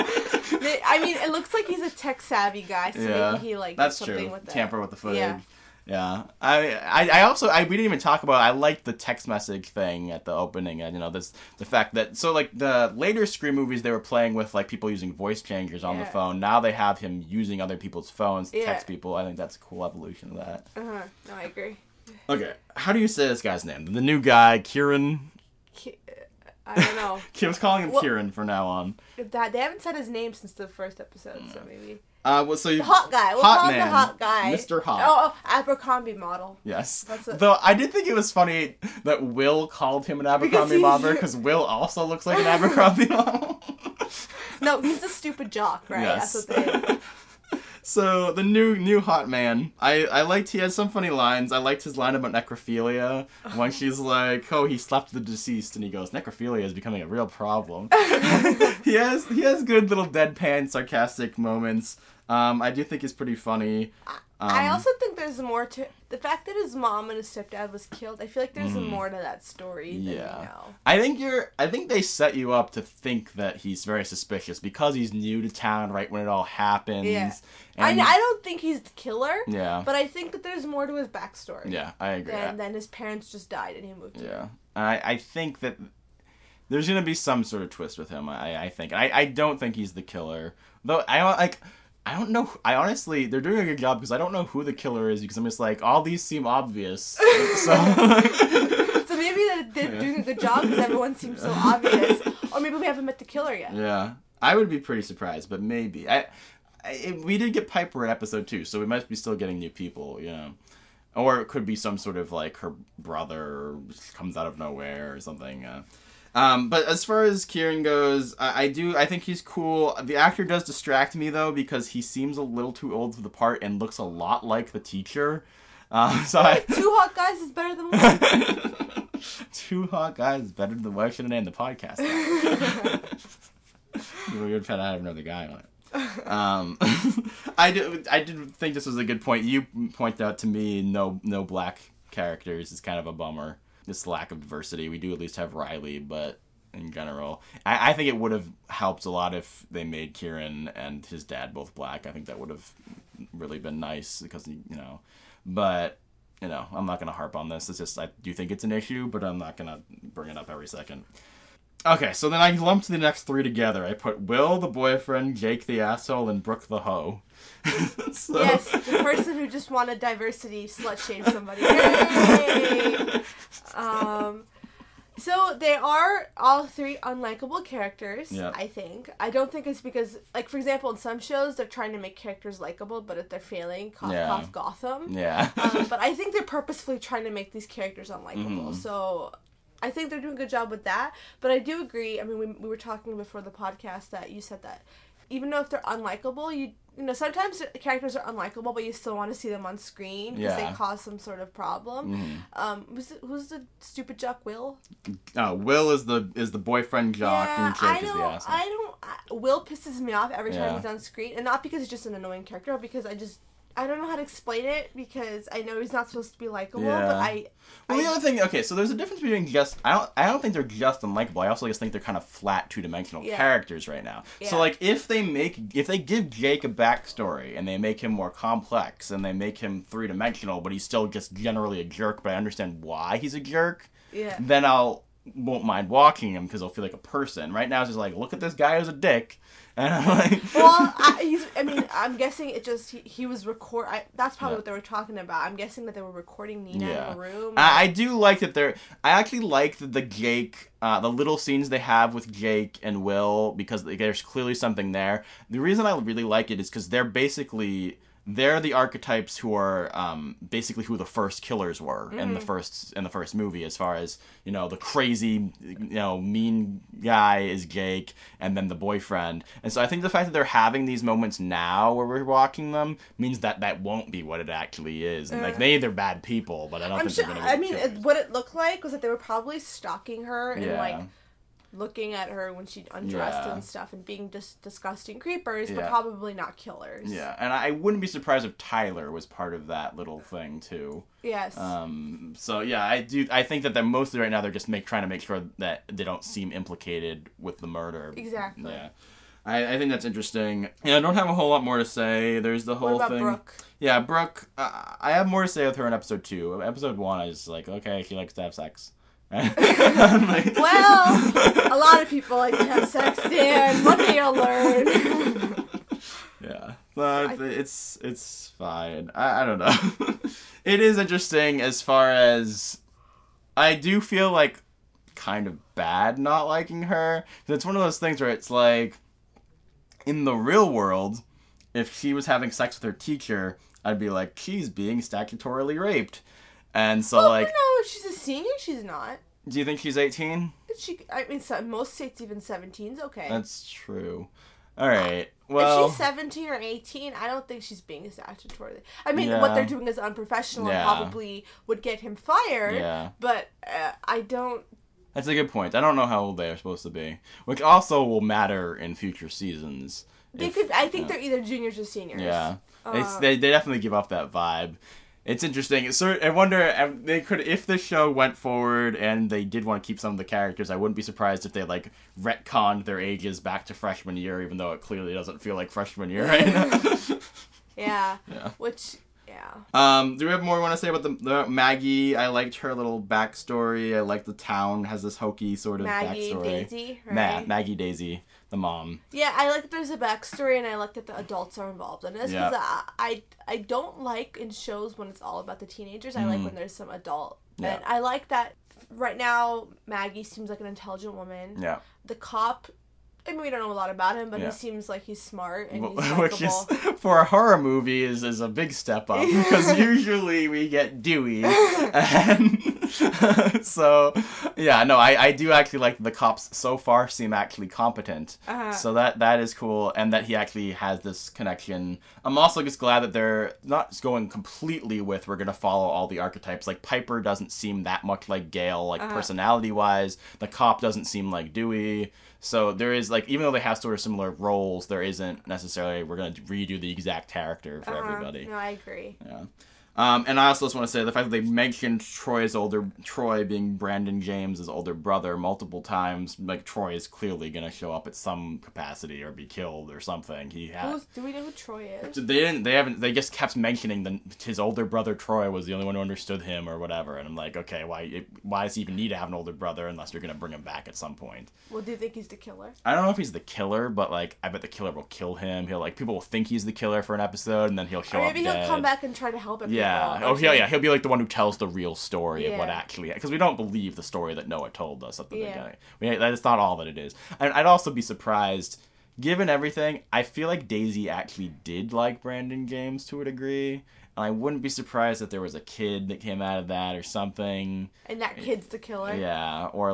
I mean, it looks like he's a tech savvy guy, so maybe he like that's did something true. with that. Tamper with the footage. Yeah. Yeah. I also we didn't even talk about. I liked the text message thing at the opening, and the fact that like the later Scream movies they were playing with like people using voice changers on the phone. Now they have him using other people's phones to text people. I think that's a cool evolution of that. No, I agree. Okay, how do you say this guy's name? The new guy, Kieran. I don't know. I was calling him Kieran from now on. They haven't said his name since the first episode, so maybe. So the hot guy. We'll call him the hot guy. Mr. Hot. Oh, Abercrombie model. Yes. That's it. Though I did think it was funny that Will called him an Abercrombie model because Will also looks like an Abercrombie model. No, he's the stupid jock, right? Yes. That's what they. So the new hot man, I liked he had some funny lines. I liked his line about necrophilia when she's like, "Oh, he slapped the deceased," and he goes, "Necrophilia is becoming a real problem." he has good little deadpan sarcastic moments. I do think he's pretty funny. I also think there's more to the fact that his mom and his stepdad was killed. I feel like there's more to that story than we know. I think they set you up to think that he's very suspicious because he's new to town right when it all happens. Yeah. And I don't think he's the killer. Yeah. But I think that there's more to his backstory. Yeah, I agree. Then his parents just died and he moved here. Yeah. I think that there's gonna be some sort of twist with him. I think. I don't think he's the killer. Though I don't know. I honestly, they're doing a good job because I don't know who the killer is because I'm just like, all these seem obvious. So maybe they're doing a good job because everyone seems so obvious. Or maybe we haven't met the killer yet. Yeah. I would be pretty surprised, but maybe. We did get Piper in episode 2, so we might be still getting new people, Or it could be some sort of, like, her brother comes out of nowhere or something. But as far as Kieran goes, I think he's cool. The actor does distract me, though, because he seems a little too old for the part and looks a lot like the teacher. Two hot guys is better than one. Two hot guys is better than one. I should have named the podcast. You were trying to have another guy on it. I did think this was a good point. You pointed out to me no black characters is kind of a bummer. This lack of diversity. We do at least have Riley, but in general, I think it would have helped a lot if they made Kieran and his dad both black. I think that would have really been nice because but I'm not gonna harp on this. It's just I do think it's an issue, but I'm not gonna bring it up every second. Okay, so then I lumped the next 3 together. I put Will, the boyfriend, Jake the asshole, and Brooke the hoe. Yes, the person who just wanted diversity slut-shame somebody. Yay! So they are all 3 unlikable characters, I think. I don't think it's because, like, for example, in some shows, they're trying to make characters likable, but if they're failing, cough, Gotham. Yeah. But I think they're purposefully trying to make these characters unlikable. So I think they're doing a good job with that. But I do agree. I mean, we were talking before the podcast that you said that even though if they're unlikable, you sometimes characters are unlikable, but you still want to see them on screen because they cause some sort of problem. Who's the stupid jock? Will? Will is the boyfriend jock, and Jake is the asshole. Will pisses me off every time he's on screen, and not because he's just an annoying character, but because I don't know how to explain it because I know he's not supposed to be likable, but the other thing, okay, so there's a difference between I don't think they're just unlikable. I also just think they're kind of flat, two-dimensional characters right now. Yeah. So, like, if they give Jake a backstory and they make him more complex and they make him three-dimensional, but he's still just generally a jerk, but I understand why he's a jerk, then I'll won't mind walking him because he'll feel like a person. Right now, it's just like, look at this guy who's a dick. And I'm like... Well, I'm guessing it just... He was that's probably what they were talking about. I'm guessing that they were recording Nina in the room. I do like that I actually like the Jake... the little scenes they have with Jake and Will, because there's clearly something there. The reason I really like it is because they're the archetypes who are basically who the first killers were in the first movie, as far as, the crazy, mean guy is Jake, and then the boyfriend. And so I think the fact that they're having these moments now where we're walking them means that won't be what it actually is. And they're bad people, but I don't think they're going to be what it looked like was that they were probably stalking her and looking at her when she undressed and stuff and being just disgusting creepers, but probably not killers. Yeah, and I wouldn't be surprised if Tyler was part of that little thing too. Yes. So yeah, I think that they're mostly right now they're just trying to make sure that they don't seem implicated with the murder. Exactly. Yeah. I think that's interesting. Yeah, I don't have a whole lot more to say. There's the whole thing. Brooke? Yeah, Brooke. I have more to say with her in episode 2. Episode 1, I was like, okay, she likes to have sex. Well, a lot of people like to have sex, Dan. One day you'll learn. Yeah, but it's fine. I don't know. It is interesting as far as I do feel like kind of bad not liking her. It's one of those things where it's like, in the real world, if she was having sex with her teacher, I'd be like, she's being statutorily raped. And so, no, she's a senior. She's not. Do you think she's 18? Most states even 17's okay. That's true. All right. Well, if she's 17 or 18, I don't think she's being statutorily. What they're doing is unprofessional and probably would get him fired. Yeah. But I don't. That's a good point. I don't know how old they are supposed to be, which also will matter in future seasons. I think they're either juniors or seniors. Yeah. They definitely give off that vibe. It's interesting. So I wonder if the show went forward and they did want to keep some of the characters. I wouldn't be surprised if they retconned their ages back to freshman year, even though it clearly doesn't feel like freshman year right now. Yeah. Which. Yeah. Do we have more we want to say about the Maggie? I liked her little backstory. I like the town has this hokey sort of backstory. Daisy, right? Maggie Daisy, the mom. Yeah, I like that there's a backstory, and I like that the adults are involved in this. Because I don't like in shows when it's all about the teenagers. I like when there's some adult. Yeah. And I like that right now Maggie seems like an intelligent woman. Yeah. The cop... we don't know a lot about him, but he seems like he's smart and he's likable. Which is, for a horror movie, is a big step up, because usually we get Dewey. And so, I do actually like the cops so far seem actually competent. So that is cool, and that he actually has this connection. I'm also just glad that they're not going completely with, we're going to follow all the archetypes. Like, Piper doesn't seem that much like Gale, personality-wise. The cop doesn't seem like Dewey. So there is, even though they have sort of similar roles, there isn't necessarily, we're going to redo the exact character for everybody. No, I agree. Yeah. And I also just want to say the fact that they mentioned Troy being Brandon James' older brother multiple times, Troy is clearly going to show up at some capacity or be killed or something. Do we know who Troy is? They just kept mentioning his older brother Troy was the only one who understood him or whatever. And I'm like, okay, why does he even need to have an older brother unless you're going to bring him back at some point? Well, do you think he's the killer? I don't know if he's the killer, but I bet the killer will kill him. People will think he's the killer for an episode, and then he'll show up dead. Maybe he'll come back and try to help him. Yeah. He'll be the one who tells the real story of what actually... Because we don't believe the story that Noah told us at the beginning. That's not all that it is. And I'd also be surprised, given everything, I feel like Daisy actually did like Brandon James to a degree. And I wouldn't be surprised if there was a kid that came out of that or something. And that kid's the killer? Yeah. Or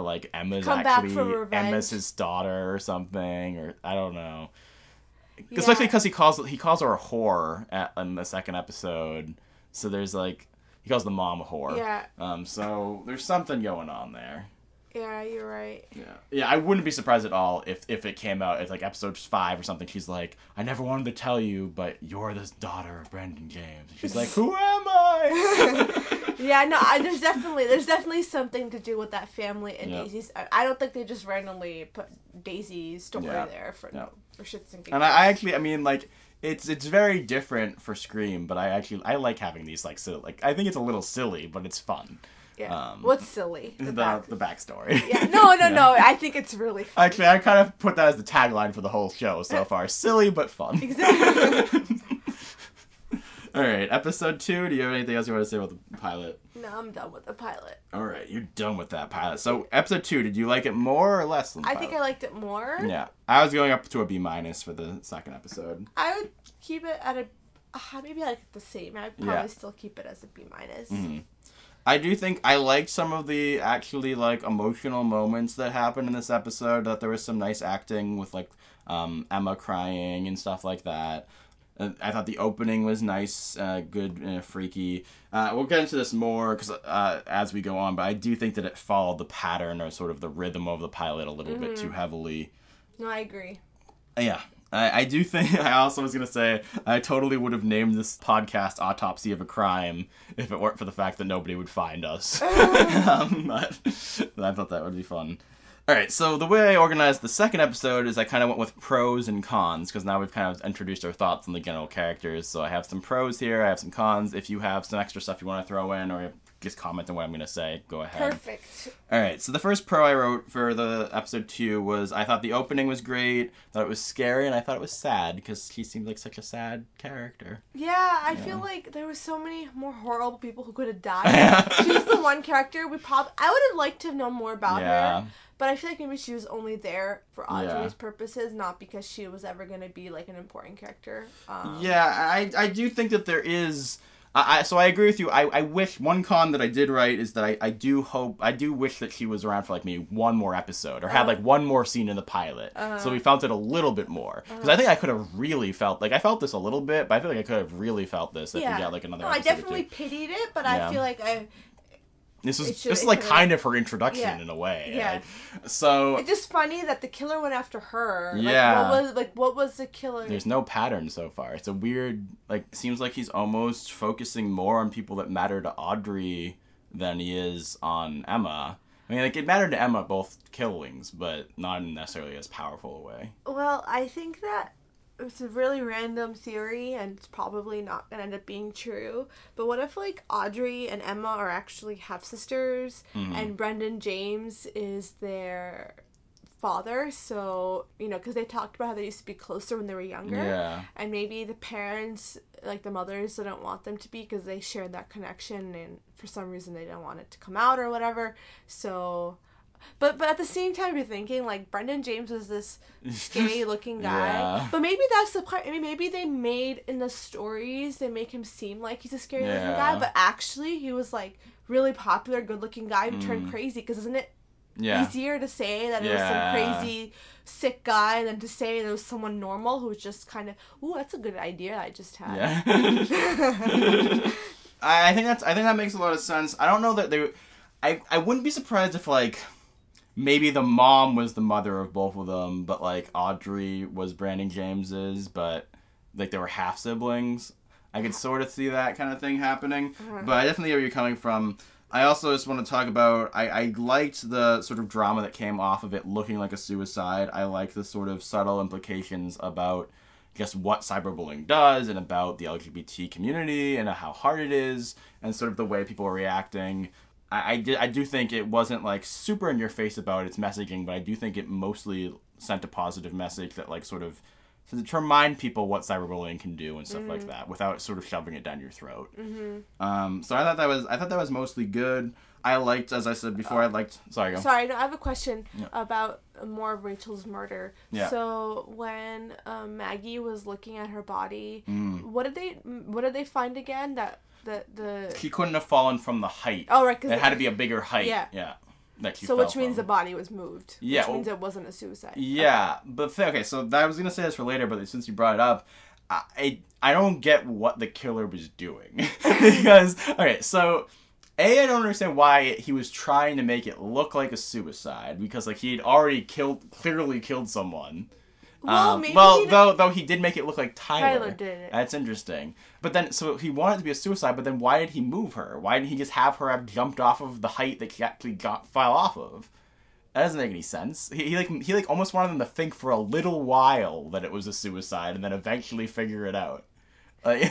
Emma's his daughter or something. Or I don't know. Especially because he calls her a whore in the second episode. So there's he calls the mom a whore. Yeah. So there's something going on there. Yeah, you're right. Yeah, I wouldn't be surprised at all if it came out as episode 5 or something. She's like, I never wanted to tell you, but you're the daughter of Brandon James. And she's like, who am I? Yeah, no, there's definitely something to do with that family and Daisy's. I don't think they just randomly put Daisy's story there for shits and giggles. And I actually, it's very different for Scream, but I like having these silly. I think it's a little silly, but it's fun. Yeah. What's silly? The backstory. Yeah. No. I think it's really funny. Actually, I kind of put that as the tagline for the whole show so far. Silly but fun. Exactly. All right, episode 2. Do you have anything else you want to say about the pilot? No, I'm done with the pilot. All right, you're done with that pilot. So, episode 2, did you like it more or less than the pilot? I think I liked it more. Yeah. I was going up to a B- for the second episode. I would keep it at a... maybe I like the same. I'd probably still keep it as a B-. Mm-hmm. I do think I liked some of the actually, like, emotional moments that happened in this episode. That there was some nice acting with, like, Emma crying and stuff like that. I thought the opening was nice, good, freaky. We'll get into this more as we go on, but I do think that it followed the pattern or sort of the rhythm of the pilot a little bit too heavily. No, I agree. Yeah. I do think, I also was going to say, I totally would have named this podcast Autopsy of a Crime if it weren't for the fact that nobody would find us. But I thought that would be fun. Alright, so the way I organized the second episode is I kind of went with pros and cons, because now we've kind of introduced our thoughts on the general characters. So I have some pros here, I have some cons. If you have some extra stuff you want to throw in, or just comment on what I'm going to say, go ahead. Perfect. Alright, so the first pro I wrote for the episode 2 was I thought the opening was great, thought it was scary, and I thought it was sad, because he seemed like such a sad character. Yeah, I feel like there were so many more horrible people who could have died. She was the one character I would have liked to have known more about her. But I feel like maybe she was only there for Audrey's purposes, not because she was ever going to be, like, an important character. I do think that there is... so I agree with you. I wish... One con that I did write is that I do wish that she was around for, like, maybe one more episode, or had, like, one more scene in the pilot. So we felt it a little bit more. Because I think I could have really felt... Like, I felt this a little bit, but I feel like I could have really felt this if we got, like, another episode. I definitely pitied it, but I feel like This is like kind of her introduction in a way. Yeah. Right? So it's just funny that the killer went after her. Yeah. What was the killer? There's no pattern so far. It's a weird, seems like he's almost focusing more on people that matter to Audrey than he is on Emma. I mean, it mattered to Emma both killings, but not in necessarily as powerful a way. Well, I think that it's a really random theory, and it's probably not gonna end up being true. But what if, like, Audrey and Emma are actually half-sisters, and Brendan James is their father? So, because they talked about how they used to be closer when they were younger. Yeah. And maybe the parents, like the mothers, didn't want them to be because they shared that connection, and for some reason they didn't want it to come out or whatever. So... But at the same time, you're thinking, like, Brendan James was this scary-looking guy. Yeah. But maybe that's the part... I mean, maybe they made, in the stories, they make him seem like he's a scary-looking guy, but actually he was, like, really popular, good-looking guy who turned crazy. Because isn't it easier to say that it was some crazy, sick guy than to say there was someone normal who was just kind of, ooh, that's a good idea I just had. Yeah. I think that makes a lot of sense. I don't know that they... I wouldn't be surprised if, like... Maybe the mom was the mother of both of them, but, like, Audrey was Brandon James's, but, like, they were half-siblings. I could sort of see that kind of thing happening. But I definitely get where you're coming from. I also just want to talk about... I liked the sort of drama that came off of it looking like a suicide. I like the sort of subtle implications about just what cyberbullying does and about the LGBT community and how hard it is and sort of the way people are reacting. I do think it wasn't, like, super in your face about its messaging, but I do think it mostly sent a positive message that, like, sort of to remind people what cyberbullying can do and stuff like that without sort of shoving it down your throat. So I thought that was mostly good. I liked, as I said before, Sorry, go. Sorry, no, I have a question about more of Rachel's murder. Yeah. So when Maggie was looking at her body, what did they find again? She couldn't have fallen from the height. Oh, right. 'Cause it had to be a bigger height. Yeah. That she so fell which means from. the body was moved. Yeah. Which means it wasn't a suicide. Yeah. Okay. But so I was going to say this for later, but since you brought it up, I don't get what the killer was doing. Because, okay, so... I don't understand why he was trying to make it look like a suicide, because, like, he had already clearly killed someone. Well, maybe though he did make it look like Tyler. Tyler did it. That's interesting. But then, so he wanted it to be a suicide, but then why did he move her? Why didn't he just have her have jumped off of the height that she actually fell off of? That doesn't make any sense. He almost wanted them to think for a little while that it was a suicide, and then eventually figure it out. Like,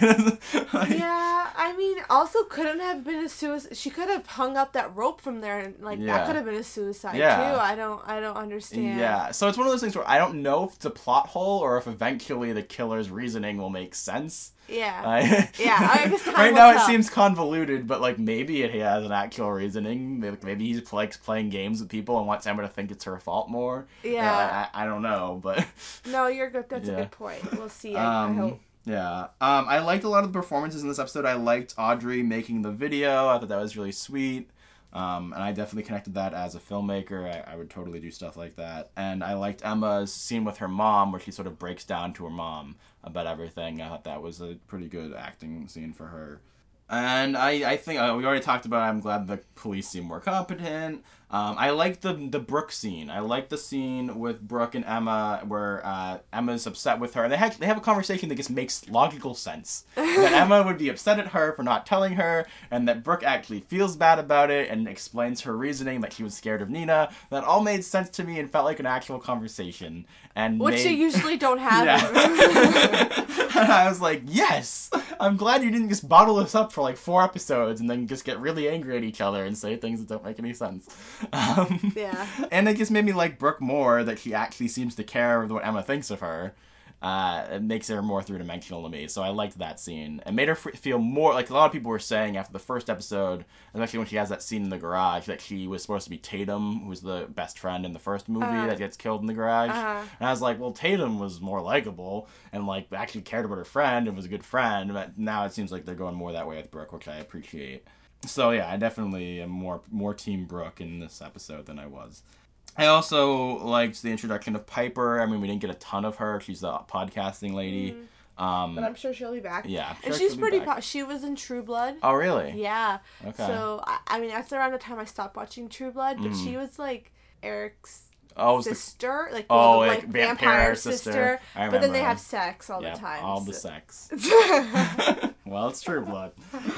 Yeah, I mean, also couldn't have been a suicide. She could have hung up that rope from there, and like Yeah. that could have been a suicide Yeah. too. I don't understand. Yeah, so it's one of those things where I don't know if it's a plot hole or if eventually the killer's reasoning will make sense. Yeah. Yeah, I guess time right will now tell. it seems convoluted, but like maybe it has an actual reasoning. Maybe he's likes playing games with people and wants Emma to think it's her fault more. Yeah. I don't know, but No, you're good. That's a good point. We'll see. I hope. Yeah. I liked a lot of the performances in this episode. I liked Audrey making the video. I thought that was really sweet. And I definitely connected that as a filmmaker. I would totally do stuff like that. And I liked Emma's scene with her mom where she sort of breaks down to her mom about everything. I thought that was a pretty good acting scene for her. And I think we already talked about I'm glad the police seem more competent. I like the Brooke scene. I like the scene with Brooke and Emma where Emma's upset with her. They have a conversation that just makes logical sense. That Emma would be upset at her for not telling her, and that Brooke actually feels bad about it and explains her reasoning that she was scared of Nina. That all made sense to me and felt like an actual conversation. Which you usually don't have. Yeah. And I was like, yes! I'm glad you didn't just bottle this up for like 4 episodes and then just get really angry at each other and say things that don't make any sense. Yeah. And it just made me like Brooke more, that she actually seems to care what Emma thinks of her. It makes her more three-dimensional to me, so I liked that scene. It made her feel more, like a lot of people were saying after the first episode, especially when she has that scene in the garage, that she was supposed to be Tatum, who's the best friend in the first movie that gets killed in the garage. And I was like, well, Tatum was more likable, and like actually cared about her friend, and was a good friend, but now it seems like they're going more that way with Brooke, which I appreciate. So yeah, I definitely am more Team Brooke in this episode than I was. I also liked the introduction of Piper. I mean, we didn't get a ton of her. She's the podcasting lady. But I'm sure she'll be back. Yeah, I'm sure and she's she'll pretty. be back. She was in True Blood. Oh, really? Yeah. Okay. So I mean, that's around the time I stopped watching True Blood. But she was like Eric's sister, like vampire sister. But then they have sex all the time. All the sex. Well, it's True Blood.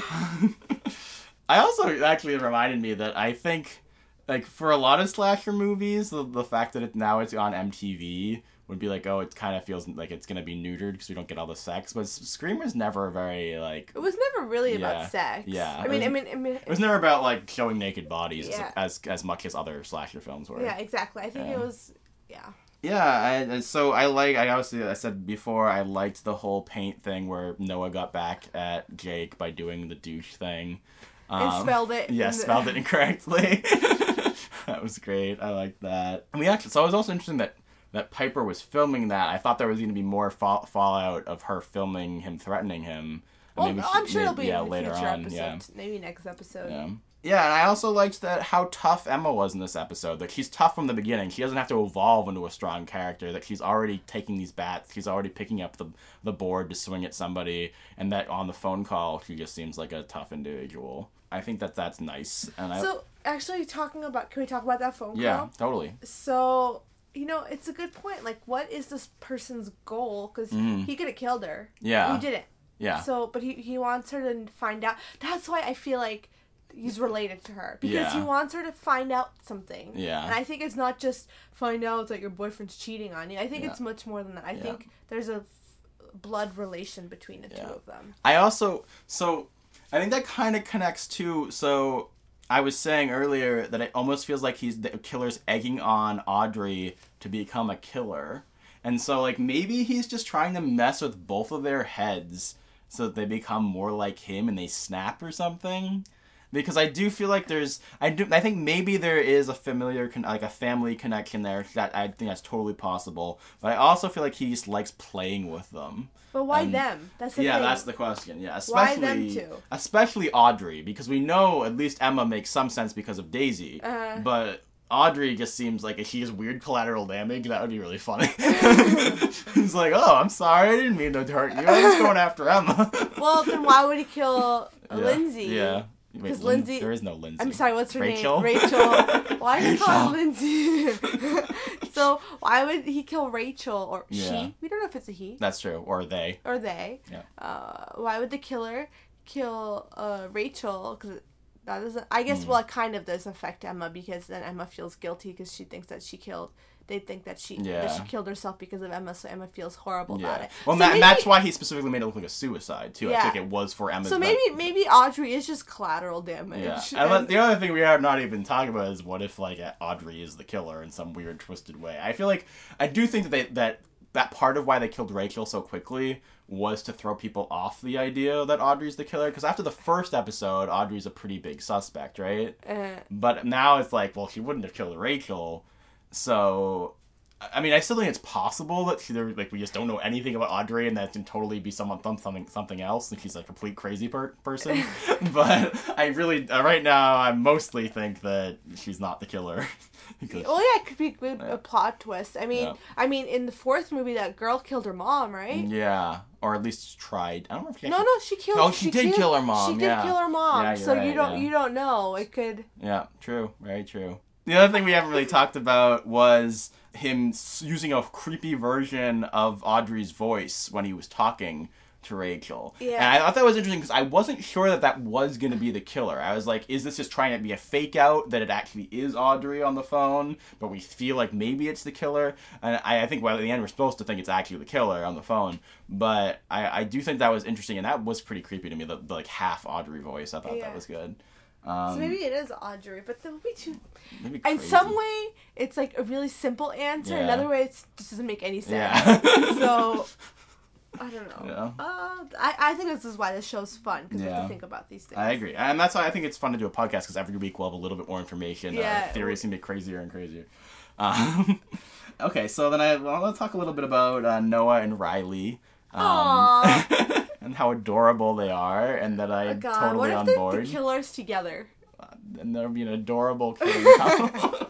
I also actually reminded me that I think, like, for a lot of slasher movies, the fact that it's on MTV would be like, oh, it kind of feels like it's gonna be neutered because we don't get all the sex. But Screamer's never very like. It was never really about sex. Yeah. I mean, it was never about like showing naked bodies as much as other slasher films were. Yeah, exactly. I think it was. Yeah. Yeah, so I said before, I liked the whole paint thing where Noah got back at Jake by doing the douche thing. And spelled it. Yeah, spelled it incorrectly. That was great. I liked that. And so it was also interesting that Piper was filming that. I thought there was going to be more fallout of her filming him, threatening him. Well, I'm sure it'll be in later future on. episodes. Yeah. Maybe next episode. Yeah. Yeah, and I also liked how tough Emma was in this episode. That she's tough from the beginning. She doesn't have to evolve into a strong character. That she's already taking these bats. She's already picking up the board to swing at somebody. And that on the phone call, she just seems like a tough individual. I think that's nice. So, actually, can we talk about that phone call? Yeah, totally. So, it's a good point. Like, what is this person's goal? Because he could have killed her. Yeah. He didn't. Yeah. So, but he wants her to find out. That's why I feel like he's related to her. Because he wants her to find out something. Yeah. And I think it's not just find out that your boyfriend's cheating on you. I think it's much more than that. I think there's a blood relation between the two of them. I think that kind of connects too. So I was saying earlier that it almost feels like the killer's egging on Audrey to become a killer. And so, like, maybe he's just trying to mess with both of their heads so that they become more like him and they snap or something. Because I do feel like I think maybe there is a a family connection there. That I think that's totally possible. But I also feel like he just likes playing with them. But why them? That's the thing. That's the question. Yeah, why them two? Especially Audrey, because we know at least Emma makes some sense because of Daisy. But Audrey just seems like if she has weird collateral damage, that would be really funny. He's like, oh, I'm sorry, I didn't mean to hurt you. I was going after Emma. Well, then why would he kill Lindsay? Yeah. Because Lindsay... There is no Lindsay. I'm sorry, what's her Rachel? name? Rachel. Why did he call her Lindsay? So, why would he kill Rachel? Or she? We don't know if it's a he. That's true. Or they. Yeah. Why would the killer kill Rachel? Because that doesn't. I guess well, it kind of does affect Emma because then Emma feels guilty because she thinks that she killed. They think that she killed herself because of Emma, so Emma feels horrible about it. Well, so that's why he specifically made it look like a suicide too. I think it was for Emma. So maybe Audrey is just collateral damage. Yeah. And the other thing we are not even talking about is what if like Audrey is the killer in some weird twisted way. I feel like I do think that part of why they killed Rachel so quickly was to throw people off the idea that Audrey's the killer. Because after the first episode, Audrey's a pretty big suspect, right? But now it's like, well, she wouldn't have killed Rachel. So, I mean, I still think it's possible that we just don't know anything about Audrey and that can totally be something else and she's a complete crazy person. But I really, right now, I mostly think that she's not the killer. It could be a plot twist. I mean, in the fourth movie, that girl killed her mom, right? Yeah, or at least tried. I don't know if she. No, she killed. Oh, she did kill her mom. She did kill her mom. Yeah, so right, you don't know. It could. Yeah, true. Very true. The other thing we haven't really talked about was him using a creepy version of Audrey's voice when he was talking to Rachel. Yeah. And I thought that was interesting because I wasn't sure that was going to be the killer. I was like, is this just trying to be a fake out that it actually is Audrey on the phone, but we feel like maybe it's the killer? And I think at the end we're supposed to think it's actually the killer on the phone. But I do think that was interesting, and that was pretty creepy to me, the like half Audrey voice. I thought that was good. So maybe it is Audrey, but that would be too... In some way, it's like a really simple answer. Yeah. Another way, it just doesn't make any sense. Yeah. So, I don't know. Yeah. I think this is why this show's fun, because we have to think about these things. I agree. And that's why I think it's fun to do a podcast, because every week we'll have a little bit more information. Theories can get crazier and crazier. Okay, so then I want to talk a little bit about Noah and Riley. And how adorable they are, and that I'm totally on board. What if they're the killers together? And there'll be an adorable killing couple.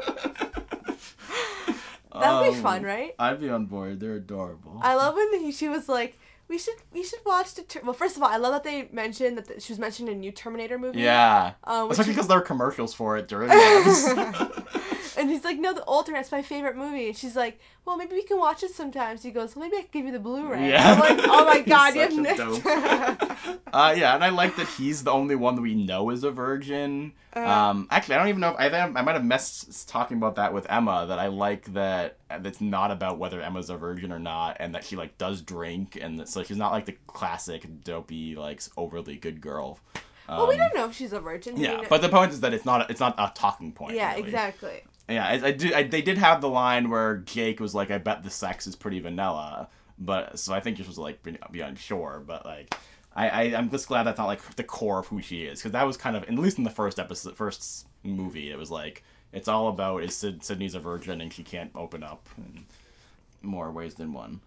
That would be fun, right? I'd be on board. They're adorable. I love when she was like, we should watch well, first of all, I love that they mentioned that she was mentioned in a new Terminator movie. Yeah. Especially because there were commercials for it during the And he's like, no, the Alternate, my favorite movie. And she's like, well, maybe we can watch it sometimes. He goes, well, maybe I can give you the Blu-ray. Yeah. I'm like, oh my god, you have yeah, and I like that he's the only one that we know is a virgin. Actually, I don't even know if I might have messed talking about that with Emma, that I like that it's not about whether Emma's a virgin or not, and that she like does drink, and so she's not like the classic dopey, like overly good girl. Well, we don't know if she's a virgin. Yeah, but the point is that it's not a talking point. Yeah, really. Exactly. Yeah, they did have the line where Jake was like, I bet the sex is pretty vanilla, but so I think just was like be unsure, but like I'm just glad that's not like the core of who she is, because that was kind of, at least in the first movie, it was like it's all about is Sydney's a virgin and she can't open up in more ways than one.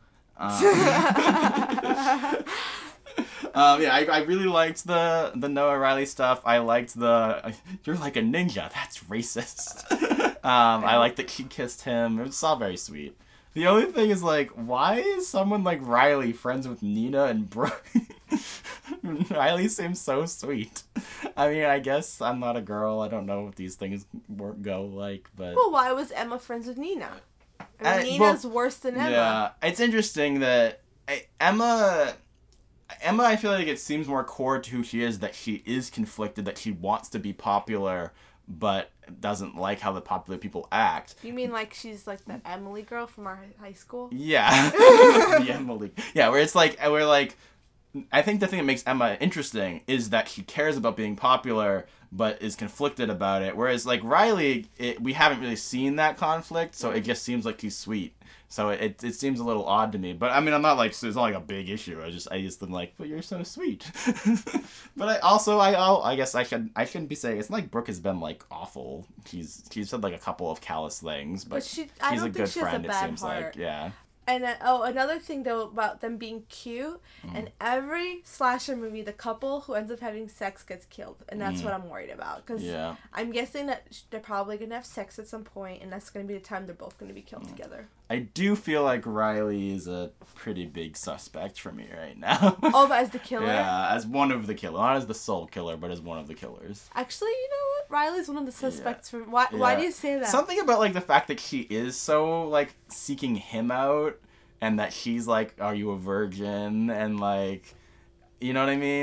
Yeah, I really liked the Noah Riley stuff. I liked you're like a ninja. That's racist. I liked that she kissed him. It was all very sweet. The only thing is, like, why is someone like Riley friends with Nina and Brooke? Riley seems so sweet. I mean, I guess I'm not a girl. I don't know what these things go like, but... Well, why was Emma friends with Nina? I mean, Nina's worse than Emma. Yeah, it's interesting that Emma, I feel like it seems more core to who she is, that she is conflicted, that she wants to be popular, but doesn't like how the popular people act. You mean like she's like that Emily girl from our high school? Yeah. The Emily. Yeah, where it's like, I think the thing that makes Emma interesting is that she cares about being popular, but is conflicted about it. Whereas, like, Riley, we haven't really seen that conflict, so it just seems like he's sweet. So it seems a little odd to me. But, I mean, I'm not like, it's not like a big issue. I just am like, but you're so sweet. But I guess I shouldn't be saying, it's not like Brooke has been, like, awful. She's said, like, a couple of callous things, but she's a good friend, it seems like. Yeah. And another thing though about them being cute, in every slasher movie, the couple who ends up having sex gets killed, and that's what I'm worried about. Because I'm guessing that they're probably gonna have sex at some point, and that's gonna be the time they're both gonna be killed together. I do feel like Riley is a pretty big suspect for me right now. Oh, but as the killer? Yeah, as one of the killers, not as the sole killer, but as one of the killers. Actually, you know what? Riley's one of the suspects. For why do you say that? Something about like the fact that she is so like seeking him out, and that she's like, "Are you a virgin?" and like, you know what I mean?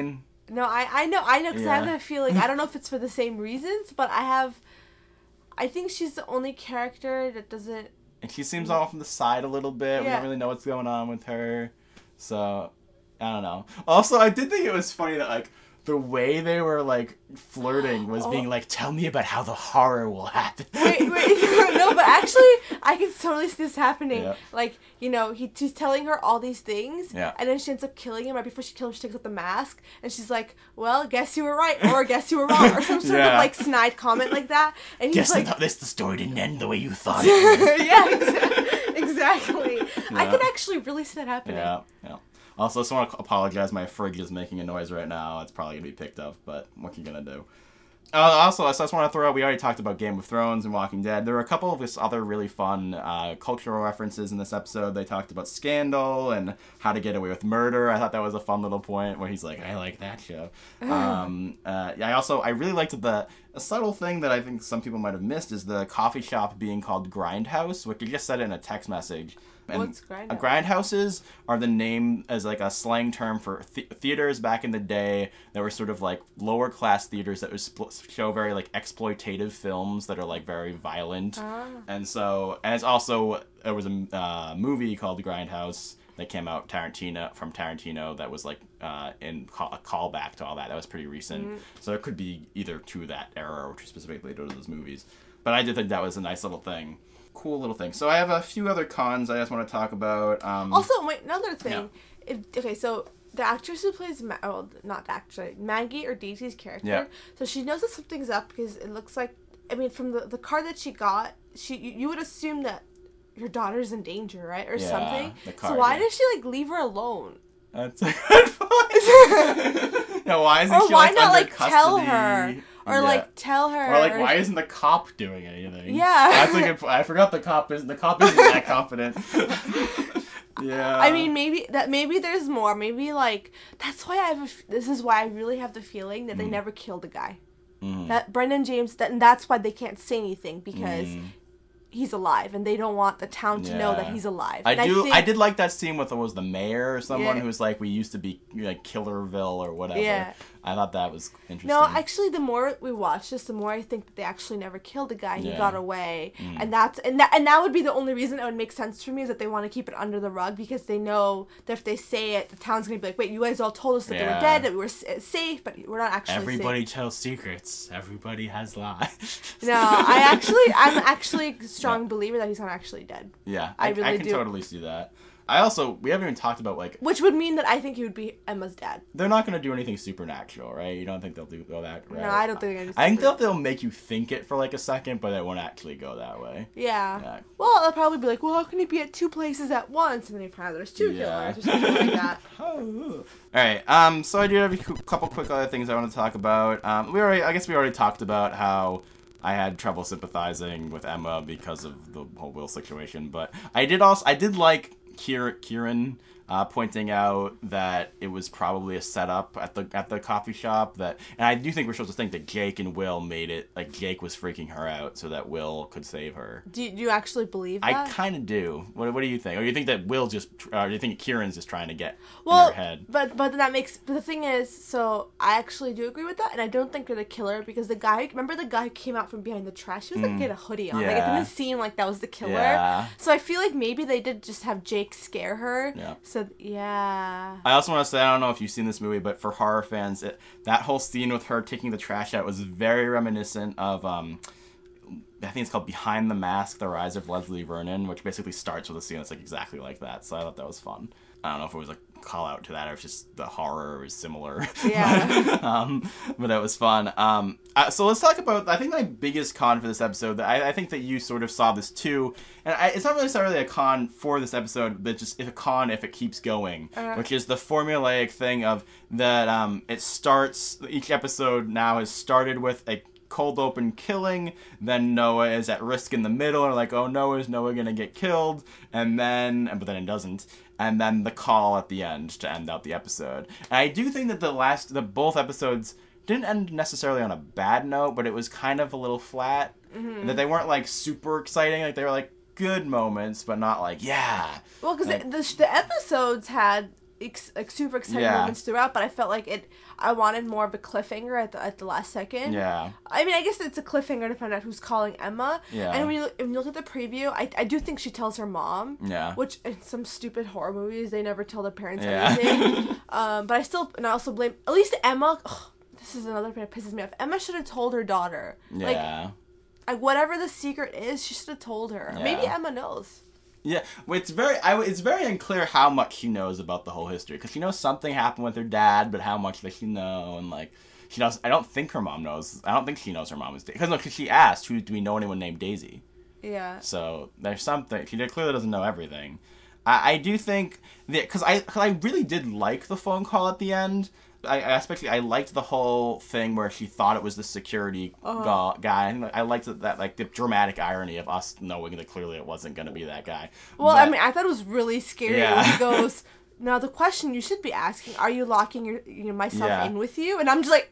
No, I know, because I have a feeling, I don't know if it's for the same reasons, but I think she's the only character that doesn't... And she seems off on the side a little bit. Yeah. We don't really know what's going on with her. So, I don't know. Also, I did think it was funny that, like, the way they were, like, flirting was being like, tell me about how the horror will happen. Wait, no, but actually, I can totally see this happening. Yeah. Like, you know, he's telling her all these things, Yeah. and then she ends up killing him. Right before she kills him, she takes up the mask, and she's like, well, guess you were right, or guess you were wrong, or some sort of, like, snide comment like that. And he's like... the story didn't end the way you thought it would. Yeah, exactly. Yeah. I could actually really see that happening. Yeah. Also, I just want to apologize. My fridge is making a noise right now. It's probably going to be picked up, but what you going to do? Also, I just want to throw out, we already talked about Game of Thrones and Walking Dead. There were a couple of just other really fun cultural references in this episode. They talked about Scandal and How to Get Away with Murder. I thought that was a fun little point where he's like, I like that show. I really liked a subtle thing that I think some people might have missed is the coffee shop being called Grindhouse, which you just said it in a text message. And What's Grindhouse? Grindhouses are the name as like a slang term for theaters back in the day that were sort of like lower class theaters that would show very like exploitative films that are like very violent. And so, and it's also, there was a movie called The Grindhouse that came out from Tarantino that was like a callback to all that. That was pretty recent. So it could be either to that era or specifically to those movies. But I did think that was a nice little thing. Cool little thing. So I have a few other cons I just want to talk about. Also, wait, another thing. Yeah. So the actress who plays, not the actress, Maggie or Daisy's character. Yeah. So she knows that something's up because it looks like, I mean, from the card that she got, you would assume that your daughter's in danger, right, or something. So why does she like leave her alone? That's a good point. No, why isn't she why like not under like custody? tell her? Or like tell her. Or like why isn't the cop doing anything? Yeah. That's a good point. I forgot the cop isn't that confident. Yeah. I mean, maybe there's more. Maybe like that's why this is why I really have the feeling that they never killed the guy. That Brendan James, and that's why they can't say anything because he's alive, and they don't want the town to know that he's alive. I did like that scene with the mayor or someone who's like, we used to be like Killerville or whatever. Yeah. I thought that was interesting. No, actually, the more we watch this, the more I think that they actually never killed the guy. He got away, and that would be the only reason it would make sense for me is that they want to keep it under the rug because they know that if they say it, the town's gonna be like, wait, you guys all told us that they were dead, that we were safe, but we're not actually. Everybody tells secrets. Everybody has lies. No, I'm actually a strong believer that he's not actually dead. Yeah, I can totally see that. We haven't even talked about like... Which would mean that I think he would be Emma's dad. They're not going to do anything supernatural, right? You don't think they'll go that route? No, I don't think they're going to do I think they'll make you think it for like a second, but it won't actually go that way. Yeah. Well, they'll probably be like, well, how can he be at two places at once? And then you find out there's two killers or something like that. Alright, so I do have a couple quick other things I want to talk about. I guess we already talked about how I had trouble sympathizing with Emma because of the whole Will situation, but I did like Kieran pointing out that it was probably a setup at the coffee shop, and I do think we're supposed to think that Jake and Will made it, like Jake was freaking her out so that Will could save her. Do you actually believe that? I kind of do. What do you think? Or do you think that do you think Kieran's just trying to get in her head? But the thing is, so I actually do agree with that, and I don't think they're the killer because remember the guy who came out from behind the trash? He was like, he had a hoodie on. Yeah. Like, it didn't seem like that was the killer. Yeah. So I feel like maybe they did just have Jake scare her. Yeah. So, yeah. I also want to say, I don't know if you've seen this movie, but for horror fans, that whole scene with her taking the trash out was very reminiscent of, I think it's called Behind the Mask, The Rise of Leslie Vernon, which basically starts with a scene that's like exactly like that. So I thought that was fun. I don't know if it was a call out to that or if just the horror was similar. Yeah. But that was fun. So let's talk about, I think my biggest con for this episode, I think that you sort of saw this too, and it's not necessarily a con for this episode, but just a con if it keeps going, which is the formulaic thing of that it starts, each episode now has started with a cold open killing, then Noah is at risk in the middle, or like, oh no, is Noah gonna get killed? But then it doesn't. And then the call at the end to end out the episode. And I do think that both episodes didn't end necessarily on a bad note, but it was kind of a little flat. And that they weren't like super exciting, like they were like good moments, but not like, yeah. Well, because the episodes had like super exciting Yeah. moments throughout, but I felt like I wanted more of a cliffhanger at the last second. Yeah. I mean, I guess it's a cliffhanger to find out who's calling Emma. Yeah. And when you look at the preview, I do think she tells her mom. Yeah. Which in some stupid horror movies they never tell their parents Yeah. anything. But I also blame at least Emma. Ugh, this is another thing that pisses me off. Emma should have told her daughter. Yeah. Like whatever the secret is, she should have told her. Yeah. Maybe Emma knows. Yeah, well, it's very unclear how much she knows about the whole history, because she knows something happened with her dad, but how much does she know? And like, she knows. I don't think her mom knows. I don't think she knows her mom is Daisy. Because she asked, "Who do we know anyone named Daisy?" Yeah. So there's something. She clearly doesn't know everything. I do think that because I really did like the phone call at the end. I liked the whole thing where she thought it was the security guy. I liked that like the dramatic irony of us knowing that clearly it wasn't going to be that guy. Well, But- I mean, I thought it was really scary Yeah. when he goes, "Now the question you should be asking: Are you locking myself Yeah. in with you?" And I'm just like,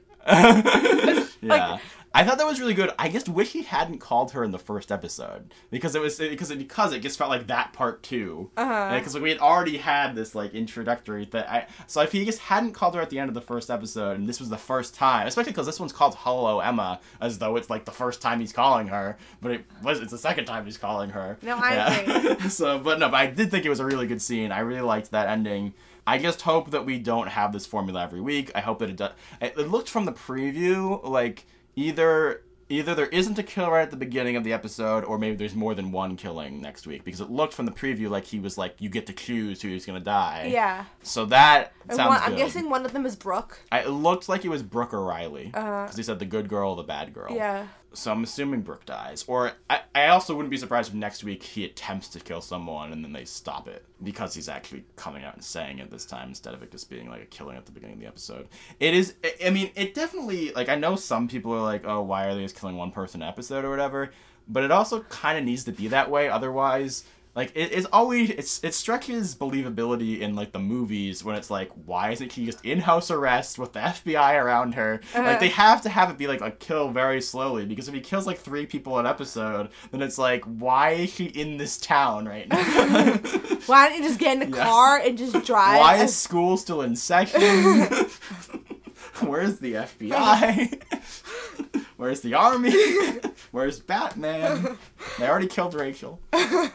yeah. I thought that was really good. I just wish he hadn't called her in the first episode because it just felt like that part two. Because we had already had this like introductory thing. So if he just hadn't called her at the end of the first episode, and this was the first time, especially because this one's called Hello Emma, as though it's like the first time he's calling her, but it's the second time he's calling her. No, I agree. But I did think it was a really good scene. I really liked that ending. I just hope that we don't have this formula every week. I hope that it does. It looked from the preview like either there isn't a kill right at the beginning of the episode, or maybe there's more than one killing next week, because it looked from the preview like he was like, you get to choose who's gonna die. Yeah. So that sounds good. I'm guessing one of them is Brooke. It looked like it was Brooke or Riley, because he said the good girl, the bad girl. Yeah. So I'm assuming Brooke dies. Or I also wouldn't be surprised if next week he attempts to kill someone and then they stop it, because he's actually coming out and saying it this time instead of it just being like a killing at the beginning of the episode. It definitely, like, I know some people are like, oh, why are they just killing one person an episode or whatever, but it also kind of needs to be that way. Otherwise, like, it stretches believability in, like, the movies when it's like, why isn't she just in house arrest with the FBI around her? Like, they have to have it be, like, a kill very slowly, because if he kills, like, 3 people an episode, then it's like, why is she in this town right now? Why don't you just get in the car and just drive? Why is school still in session? Where's the FBI? Where's the army? Where's Batman? They already killed Rachel. Rachel!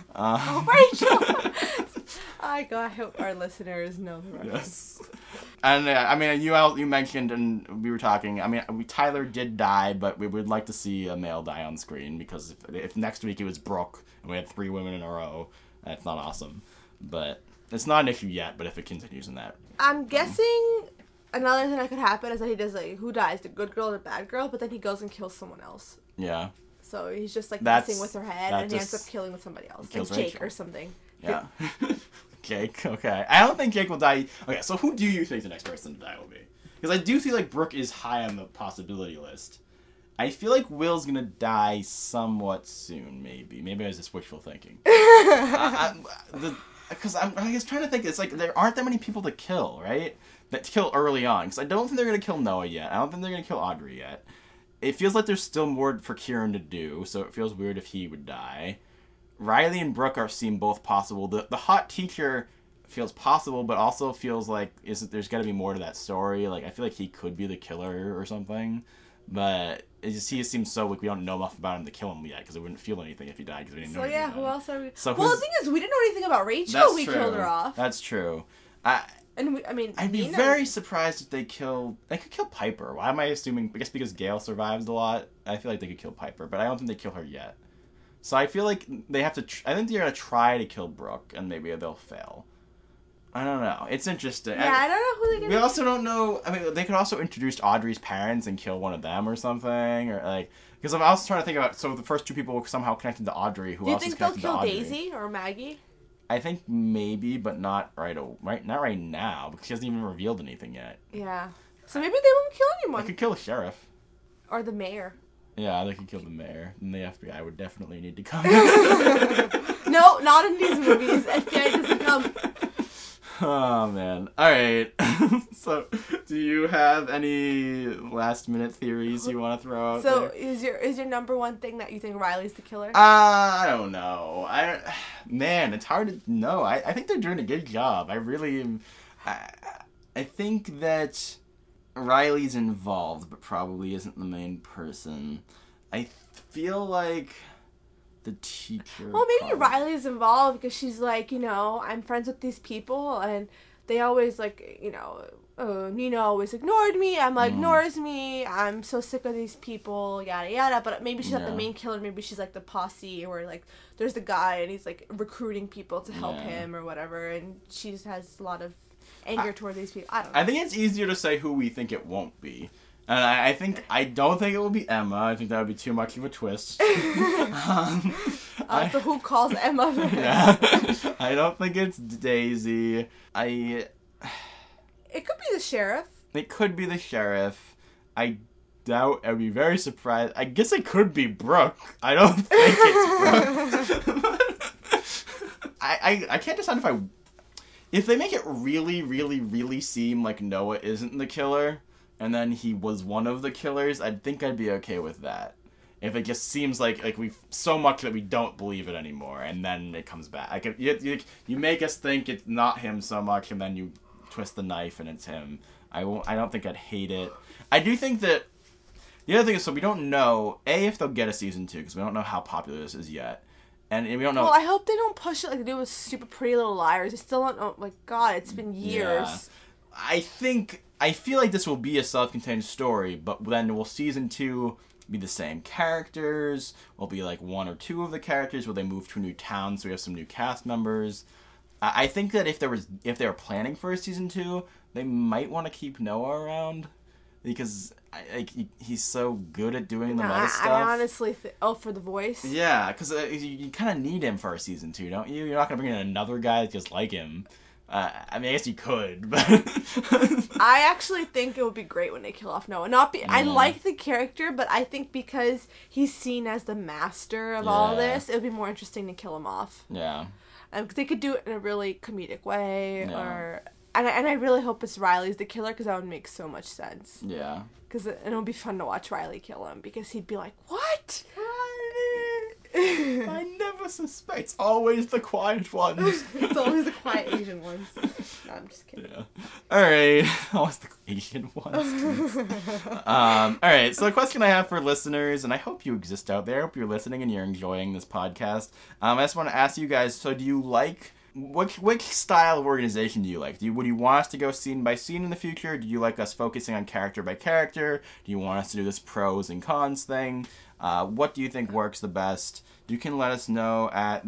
I hope our listeners know the reference. Yes. And I mean, you mentioned, and we were talking. I mean, Tyler did die, but we would like to see a male die on screen, because if next week it was Brooke and we had 3 women in a row, that's not awesome. But it's not an issue yet. But if it continues in that, I'm guessing another thing that could happen is that he does like, who dies, the good girl or the bad girl, but then he goes and kills someone else. yeah. So he's just like That's- messing with her head, that and he ends just up killing with somebody else, like kills Jake Rachel. or something. Yeah. Jake, okay. I don't think Jake will die. Okay, so who do you think the next person to die will be? Because I do feel like Brooke is high on the possibility list. I feel like Will's gonna die somewhat soon, maybe. Maybe I was just wishful thinking. Because I was trying to think, it's like, there aren't that many people to kill, right? That kill early on. Because I don't think they're gonna kill Noah yet. I don't think they're gonna kill Audrey yet. It feels like there's still more for Kieran to do, so it feels weird if he would die. Riley and Brooke seem both possible. The hot teacher feels possible, but also feels like there's got to be more to that story. Like, I feel like he could be the killer or something, but he just seems so like we don't know enough about him to kill him yet, because it wouldn't feel anything if he died, because we didn't know So anything yeah, about who him. else are we? So well, the thing is, we didn't know anything about Rachel. That's We true. killed her off. That's true. And I'd be Nina- very surprised if they could kill Piper. Why am I assuming? I guess because Gail survives a lot. I feel like they could kill Piper, but I don't think they kill her yet. So I feel like they have to. I think they're gonna try to kill Brooke, and maybe they'll fail. I don't know. It's interesting. Yeah, I don't know who they're We gonna. also don't know. I mean, they could also introduce Audrey's parents and kill one of them or something, or like. Because I'm also trying to think about. So the first 2 people were somehow connected to Audrey. Who Do you else is think they'll connected to kill Audrey? Daisy or Maggie? I think maybe, but not not right now, because she hasn't even revealed anything yet. Yeah. So maybe they won't kill They anyone. could kill the sheriff. Or the mayor. Yeah, they could kill the mayor. And the FBI would definitely need to come. No, not in these movies. FBI doesn't come. Oh, man. Alright. So, do you have any last-minute theories you want to throw out So there? is your number one thing that you think Riley's the killer? I don't know. Man, it's hard to know. I think they're doing a good job. I really am. I think that Riley's involved, but probably isn't the main person. I feel like the teacher... Well, maybe Riley's involved because she's like, I'm friends with these people, and they always, like, Nina always ignored me, Emma ignores me, I'm so sick of these people, yada yada, but maybe she's not the main killer, maybe she's like the posse, or like there's the guy and he's like recruiting people to help him or whatever, and she just has a lot of anger toward these people. I don't know. I think it's easier to say who we think it won't be. And I don't think it will be Emma. I think that would be too much of a twist. So who calls Emma? Yeah. I don't think it's Daisy. It could be the sheriff. It could be the sheriff. I doubt. I'd be very surprised. I guess it could be Brooke. I don't think it's Brooke. I can't decide if they make it really, really, really seem like Noah isn't the killer, and then he was one of the killers, I think I'd be okay with that. If it just seems like we've so much that we don't believe it anymore, and then it comes back. You make us think it's not him so much, and then you twist the knife and it's him. I don't think I'd hate it. I do think that the other thing is, so we don't know if they'll get a season 2, because we don't know how popular this is yet, and we don't know. Well, I hope they don't push it like they do with Stupid Pretty Little Liars. I still don't know. Like, God, it's been years. Yeah. I feel like this will be a self-contained story, but then will season 2 be the same characters? Will be like one or two of the characters? Will they move to a new town so we have some new cast members? I think that if they were planning for a season 2, they might want to keep Noah around, because he's so good at doing the meta stuff. I honestly for the voice. Yeah, because you kind of need him for a season 2, don't you? You're not gonna bring in another guy that's just like him. I guess you could, but I actually think it would be great when they kill off Noah. I like the character, but I think because he's seen as the master of all this, it would be more interesting to kill him off. Yeah. Because they could do it in a really comedic way, and I really hope it's Riley's the killer, because that would make so much sense. Yeah. Because it would be fun to watch Riley kill him, because he'd be like, "What? I never suspect. It's always the quiet ones. It's always the quiet Asian ones." No, I'm just kidding. Yeah. Alright. Always the Asian ones. Alright, so the question I have for listeners, and I hope you exist out there, I hope you're listening and you're enjoying this podcast. I just want to ask you guys, so do you like... Which style of organization do you like? Would you want us to go scene by scene in the future? Do you like us focusing on character by character? Do you want us to do this pros and cons thing? What do you think works the best? You can let us know at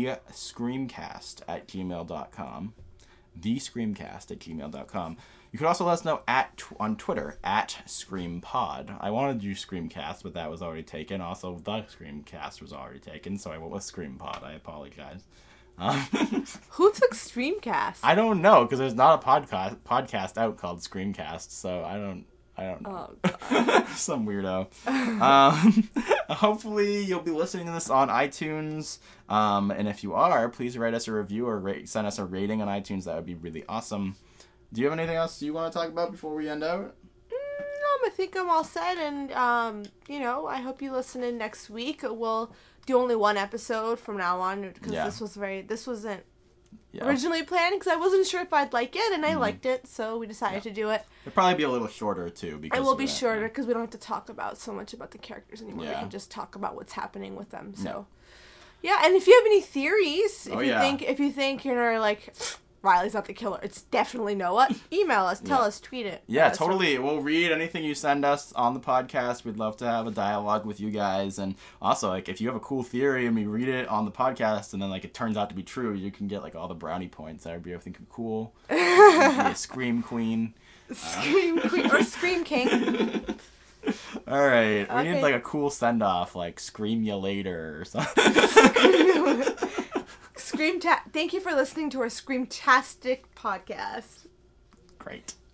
thescreamcast@gmail.com. thescreamcast@gmail.com. You can also let us know on Twitter @ScreamPod. I wanted to do Screamcast, but that was already taken. Also, the Screamcast was already taken, so I went with ScreamPod. I apologize. Who took Streamcast? I don't know, because there's not a podcast out called Screamcast, so I don't know. Oh, God. Some weirdo. Hopefully you'll be listening to this on iTunes, and if you are, please write us a review or send us a rating on iTunes. That would be really awesome. Do you have anything else you want to talk about before we end out? I think I'm all set, and I hope you listen in next week. We'll do only one episode from now on, because this wasn't originally planned, because I wasn't sure if I'd like it, and I liked it, so we decided to do it. It'll probably be a little shorter too, because it will be shorter, because we don't have to talk about so much about the characters anymore. Yeah. We can just talk about what's happening with them. So yeah, and if you have any theories, if you think you're like, Riley's not the killer, it's definitely Noah, email us, tell us, tweet it. Yeah, totally. We'll read anything you send us on the podcast. We'd love to have a dialogue with you guys. And also, if you have a cool theory and we read it on the podcast and then it turns out to be true, you can get all the brownie points. That would be, I think, cool. You can be a Scream Queen. Scream Queen or Scream King. All right. We need a cool send-off, like Scream Ya Later or something. Thank you for listening to our Screamtastic podcast. Great.